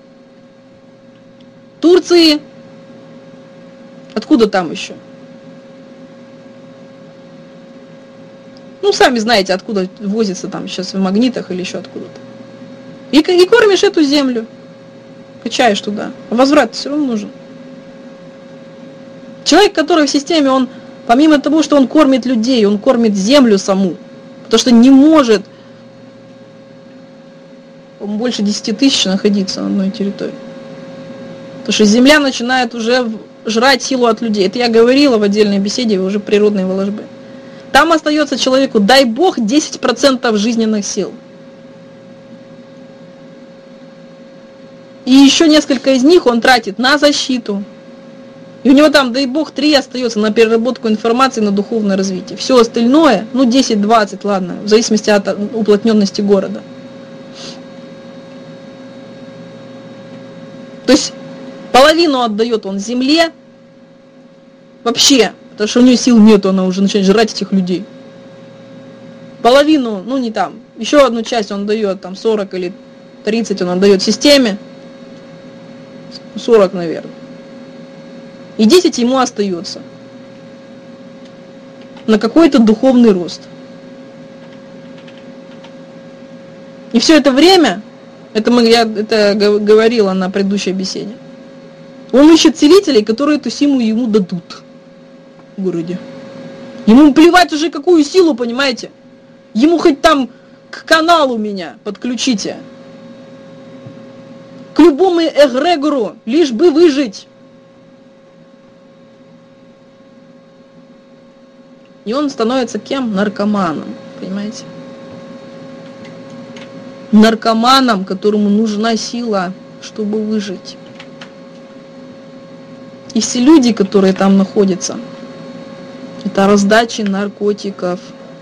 Турции, откуда там еще? Ну, сами знаете, откуда возится там сейчас в магнитах или еще откуда-то. И, и кормишь эту землю, качаешь туда. А возврат все равно нужен. Человек, который в системе, он, помимо того, что он кормит людей, он кормит землю саму. Потому что не может больше десяти тысяч находиться на одной территории. Потому что земля начинает уже жрать силу от людей. Это я говорила в отдельной беседе, уже природной волжбы. Там остается человеку, дай бог, десять процентов жизненных сил. И еще несколько из них он тратит на защиту. И у него там, дай бог, три остается на переработку информации, на духовное развитие. Все остальное, ну десять-двадцать, ладно, в зависимости от уплотненности города. То есть половину отдает он земле, вообще, потому что у нее сил нету, она уже начинает жрать этих людей. Половину, ну не там, еще одну часть он дает, там сорок или тридцать он отдает системе, сорок, наверное. И десять ему остается на какой-то духовный рост. И все это время, это мы, я это говорила на предыдущей беседе, он ищет целителей, которые эту силу ему дадут в городе. Ему плевать уже какую силу, понимаете? Ему хоть там к каналу меня подключите. К любому эгрегору, лишь бы выжить. И он становится кем? Наркоманом, понимаете? Наркоманом, которому нужна сила, чтобы выжить. И все люди, которые там находятся, это раздачи наркотиков.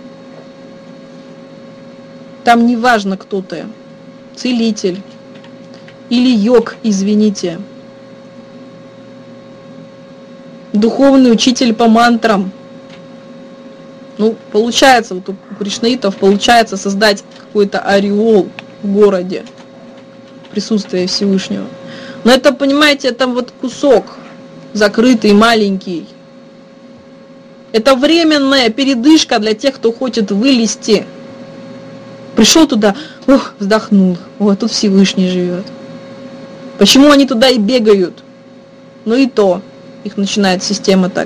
Там не важно, кто ты, целитель или йог, извините, духовный учитель по мантрам. Ну, получается, вот у кришнаитов получается создать какой-то ореол в городе присутствия Всевышнего. Но это, понимаете, это вот кусок закрытый, маленький. Это временная передышка для тех, кто хочет вылезти. Пришел туда, ох, вздохнул, о, тут Всевышний живет. Почему они туда и бегают? Ну и то, их начинает система так.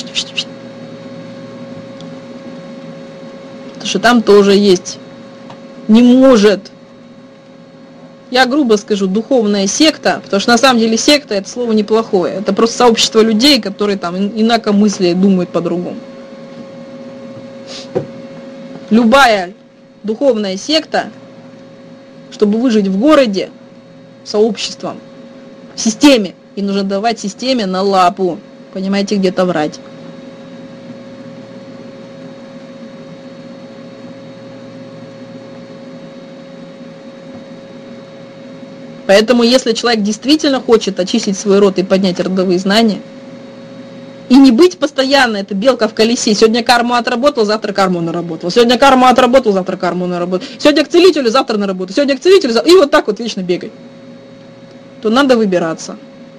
Потому что там тоже есть, не может, я грубо скажу, духовная секта, потому что на самом деле секта это слово неплохое, это просто сообщество людей, которые там инакомыслие думают по-другому. Любая духовная секта, чтобы выжить в городе, сообществом, в системе, и нужно давать системе на лапу, понимаете, где-то врать. Поэтому, если человек действительно хочет очистить свой род и поднять родовые знания, и не быть постоянно, это белка в колесе, сегодня карму отработал, завтра карму наработал, сегодня карму отработал, завтра карму наработал, сегодня к целителю, завтра на работу, сегодня к целителю, и вот так вот вечно бегать, то надо выбираться.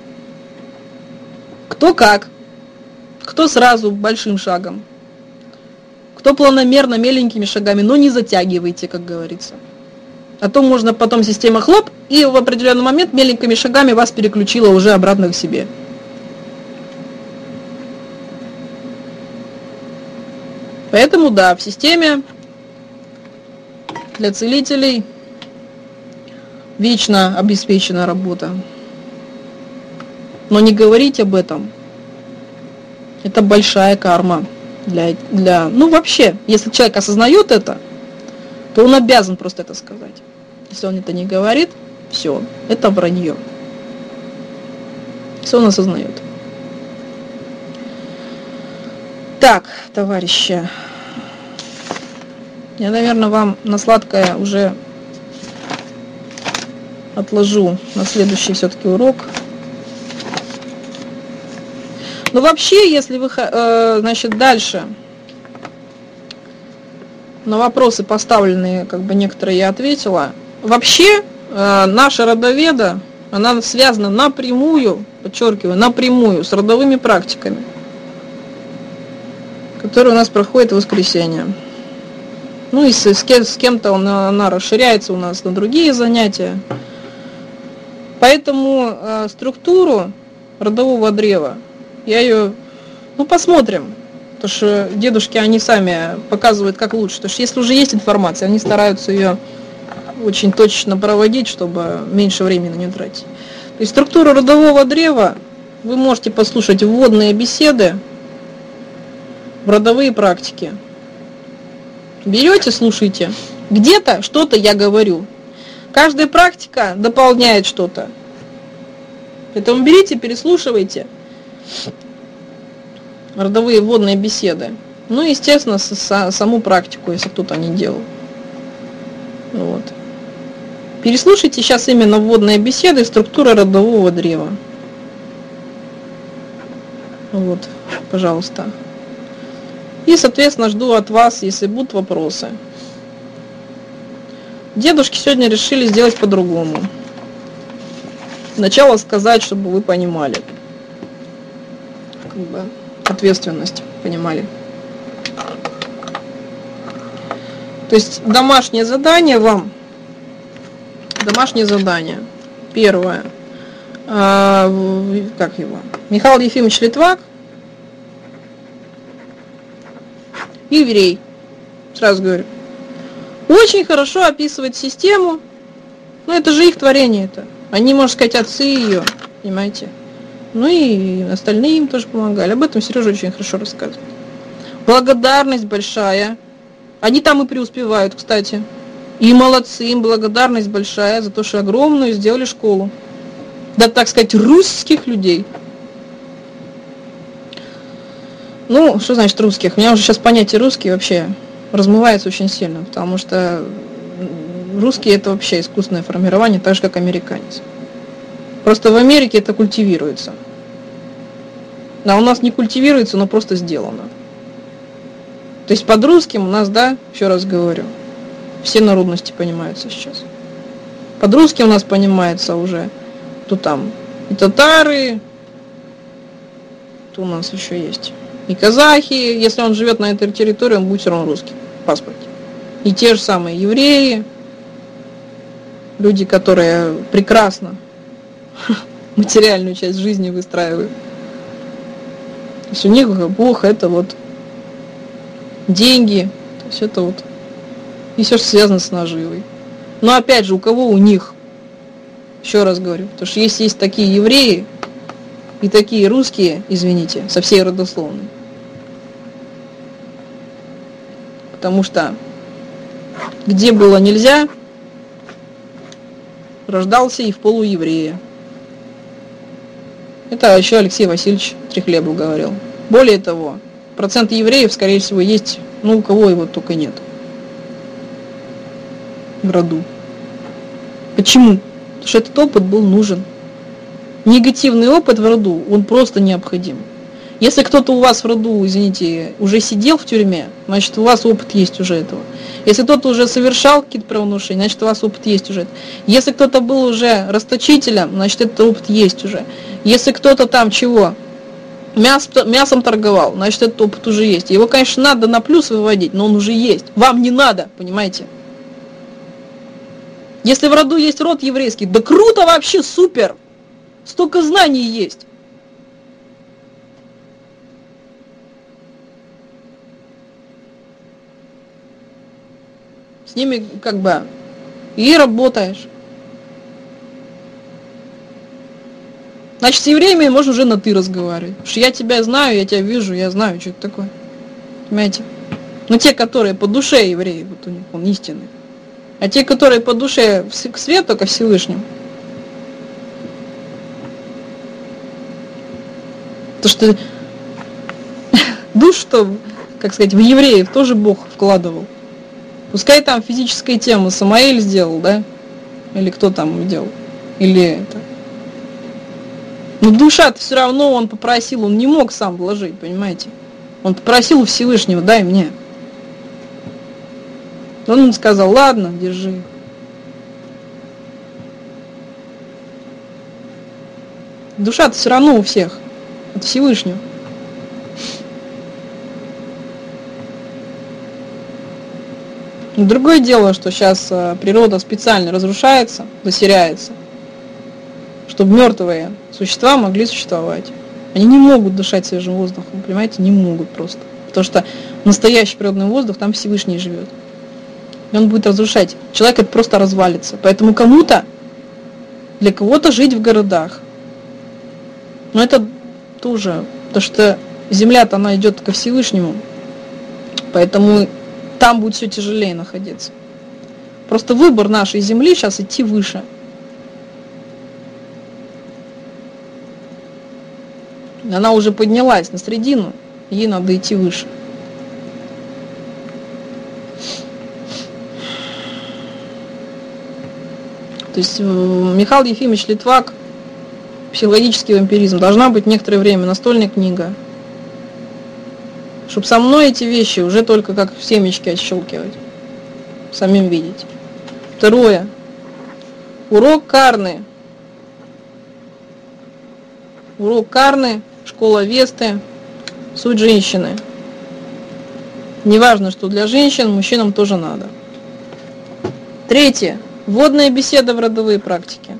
Кто как, кто сразу большим шагом, кто планомерно, меленькими шагами, но не затягивайте, как говорится. А то можно потом система хлоп, и в определенный момент меленькими шагами вас переключила уже обратно к себе. Поэтому да, в системе для целителей вечно обеспечена работа. Но не говорить об этом. Это большая карма для, для... Ну вообще, если человек осознает это, то он обязан просто это сказать. Если он это не говорит, все, это вранье. Все он осознает. Так, товарищи, я, наверное, вам на сладкое уже отложу на следующий все-таки урок. Но вообще, если вы, э, значит, дальше на вопросы поставленные, как бы некоторые я ответила. Вообще, э, наша родоведа, она связана напрямую, подчеркиваю, напрямую с родовыми практиками, которые у нас проходят в воскресенье. Ну и с, с, кем, с кем-то она, она расширяется у нас на другие занятия. Поэтому э, структуру родового древа, я ее, ну посмотрим, потому что дедушки, они сами показывают, как лучше. Потому что если уже есть информация, они стараются ее очень точно проводить, чтобы меньше времени на нее тратить. То есть структуру родового древа вы можете послушать вводные беседы в родовые практики. Берете, слушайте. Где-то что-то я говорю. Каждая практика дополняет что-то. Поэтому берите, переслушивайте родовые вводные беседы. Ну и, естественно, с, с, саму практику, если кто-то не делал. Вот. Переслушайте сейчас именно вводные беседы структуры родового древа. Вот, пожалуйста. И, соответственно, жду от вас, если будут вопросы. Дедушки сегодня решили сделать по-другому. Сначала сказать, чтобы вы понимали. Как бы ответственность понимали. То есть домашнее задание вам. Домашнее задание. Первое. А, как его? Михаил Ефимович Литвак. Еврей. Сразу говорю. Очень хорошо описывает систему. Ну, это же их творение это. Они, можно сказать, отцы ее. Понимаете? Ну и остальные им тоже помогали. Об этом Сережа очень хорошо рассказывает. Благодарность большая. Они там и преуспевают, кстати. И молодцы, им благодарность большая за то, что огромную сделали школу. Да, так сказать, русских людей. Ну, что значит русских? У меня уже сейчас понятие русский вообще размывается очень сильно, потому что русский это вообще искусственное формирование, так же как американец. Просто в Америке это культивируется. А у нас не культивируется, но просто сделано. То есть под русским у нас, да, еще раз говорю, все народности понимаются сейчас. Под русским у нас понимается уже, то там и татары, то у нас еще есть и казахи. Если он живет на этой территории, он будет все равно русский в паспорте. И те же самые евреи, люди, которые прекрасно материальную часть жизни выстраивают. То есть у них Бог это вот деньги, то есть это вот и все, что связано с наживой. Но опять же, у кого у них, еще раз говорю, потому что если есть такие евреи и такие русские, извините, со всей родословной. Потому что где было нельзя, рождался и в полуеврея. Это еще Алексей Васильевич Трехлебов говорил. Более того, процент евреев, скорее всего, есть, ну, у кого его только нет в роду. Почему? Потому что этот опыт был нужен. Негативный опыт в роду, он просто необходим. Если кто-то у вас в роду, извините, уже сидел в тюрьме, значит, у вас опыт есть уже этого. Если кто-то уже совершал какие-то правонарушения, значит, у вас опыт есть уже. Если кто-то был уже расточителем, значит, этот опыт есть уже. Если кто-то там чего, мяс, мясом торговал, значит, этот опыт уже есть. Его, конечно, надо на плюс выводить, но он уже есть. Вам не надо, понимаете? Если в роду есть род еврейский, да круто вообще, супер! Столько знаний есть. С ними как бы и работаешь. Значит, с евреями можно уже на «ты» разговаривать. Потому что я тебя знаю, я тебя вижу, я знаю, что это такое. Понимаете? Но те, которые по душе евреи, вот у них он истинный. А те, которые по душе к свету, ко Всевышнему, то что душ-то, как сказать, в евреев тоже Бог вкладывал. Пускай там физическая тема Самаэль сделал, да? Или кто там делал? Или это... Но душа-то все равно он попросил, он не мог сам вложить, понимаете? Он попросил у Всевышнего, дай мне. Он ему сказал, ладно, держи. Душа-то все равно у всех, от Всевышнего. Другое дело, что сейчас природа специально разрушается, засеряется, чтобы мертвые существа могли существовать. Они не могут дышать свежим воздухом, понимаете, не могут просто. Потому что настоящий природный воздух там Всевышний живет. И он будет разрушать. Человек это просто развалится. Поэтому кому-то, для кого-то жить в городах. Но это тоже, потому что земля-то она идет ко Всевышнему. Поэтому там будет все тяжелее находиться. Просто выбор нашей земли сейчас идти выше. Она уже поднялась на средину, ей надо идти выше. То есть Михаил Ефимович Литвак, «Психологический вампиризм», должна быть некоторое время настольная книга. Чтобы со мной эти вещи уже только как семечки отщелкивать. Самим видеть. Второе. Урок Карны. Урок Карны, школа Весты, суть женщины. Неважно, что для женщин, мужчинам тоже надо. Третье. Вводная беседа в родовые практики.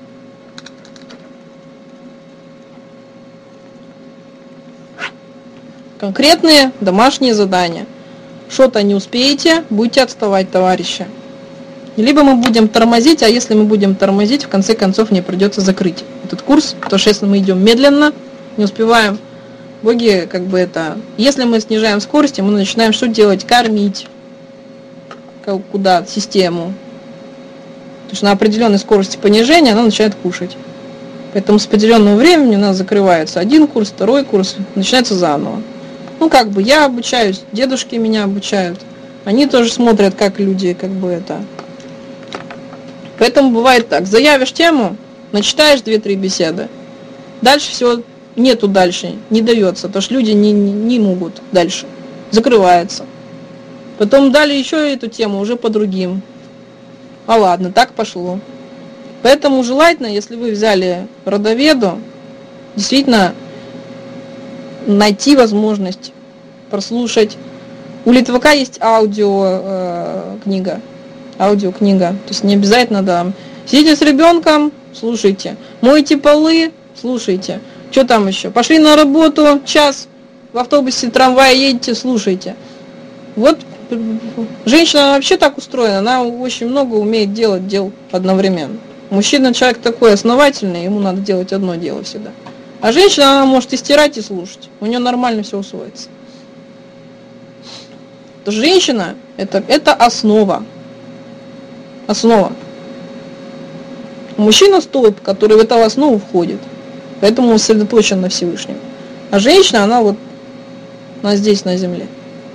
Конкретные домашние задания. Что-то не успеете, будете отставать, товарищи. Либо мы будем тормозить, а если мы будем тормозить, в конце концов мне придется закрыть этот курс, потому что если мы идем медленно, не успеваем, боги как бы это... Если мы снижаем скорость, мы начинаем что делать? Кормить. Куда? Систему. Потому что на определенной скорости понижения она начинает кушать. Поэтому с определенного времени у нас закрывается один курс, второй курс, начинается заново. Ну, как бы я обучаюсь, дедушки меня обучают. Они тоже смотрят, как люди, как бы это... Поэтому бывает так, заявишь тему, начитаешь две-три беседы, дальше все, нету дальше, не дается, потому что люди не, не, не могут дальше, закрывается. Потом дали еще эту тему уже по другим. А ладно, так пошло. Поэтому желательно, если вы взяли родоведу, действительно найти возможность прослушать. У Литвака есть аудио э, книга. Аудиокнига. То есть не обязательно, да. Сидите с ребенком, слушайте. Мойте полы, слушайте. Что там еще? Пошли на работу, час в автобусе, трамвае едете, слушайте. Вот женщина вообще так устроена, она очень много умеет делать дел одновременно. Мужчина человек такой основательный, ему надо делать одно дело всегда. А женщина, она может и стирать, и слушать. У нее нормально все усвоится. То женщина это, это основа. Основа. Мужчина столб, который в эту основу входит. Поэтому он сосредоточен на Всевышнем. А женщина, она вот она здесь, на земле.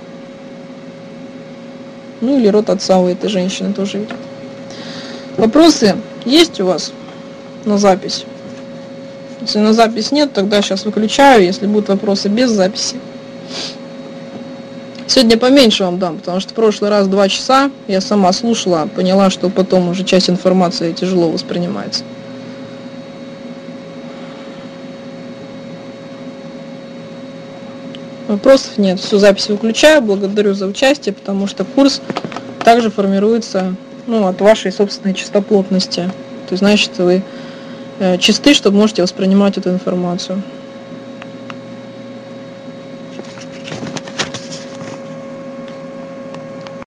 Ну или род отца у этой женщины тоже идет. Вопросы есть у вас на запись? Если на запись нет, тогда сейчас выключаю, если будут вопросы без записи. Сегодня поменьше вам дам, потому что в прошлый раз два часа я сама слушала, поняла, что потом уже часть информации тяжело воспринимается. Вопросов нет. Всю запись выключаю. Благодарю за участие, потому что курс также формируется ну, от вашей собственной чистоплотности. То есть, значит, вы чисты, что можете воспринимать эту информацию.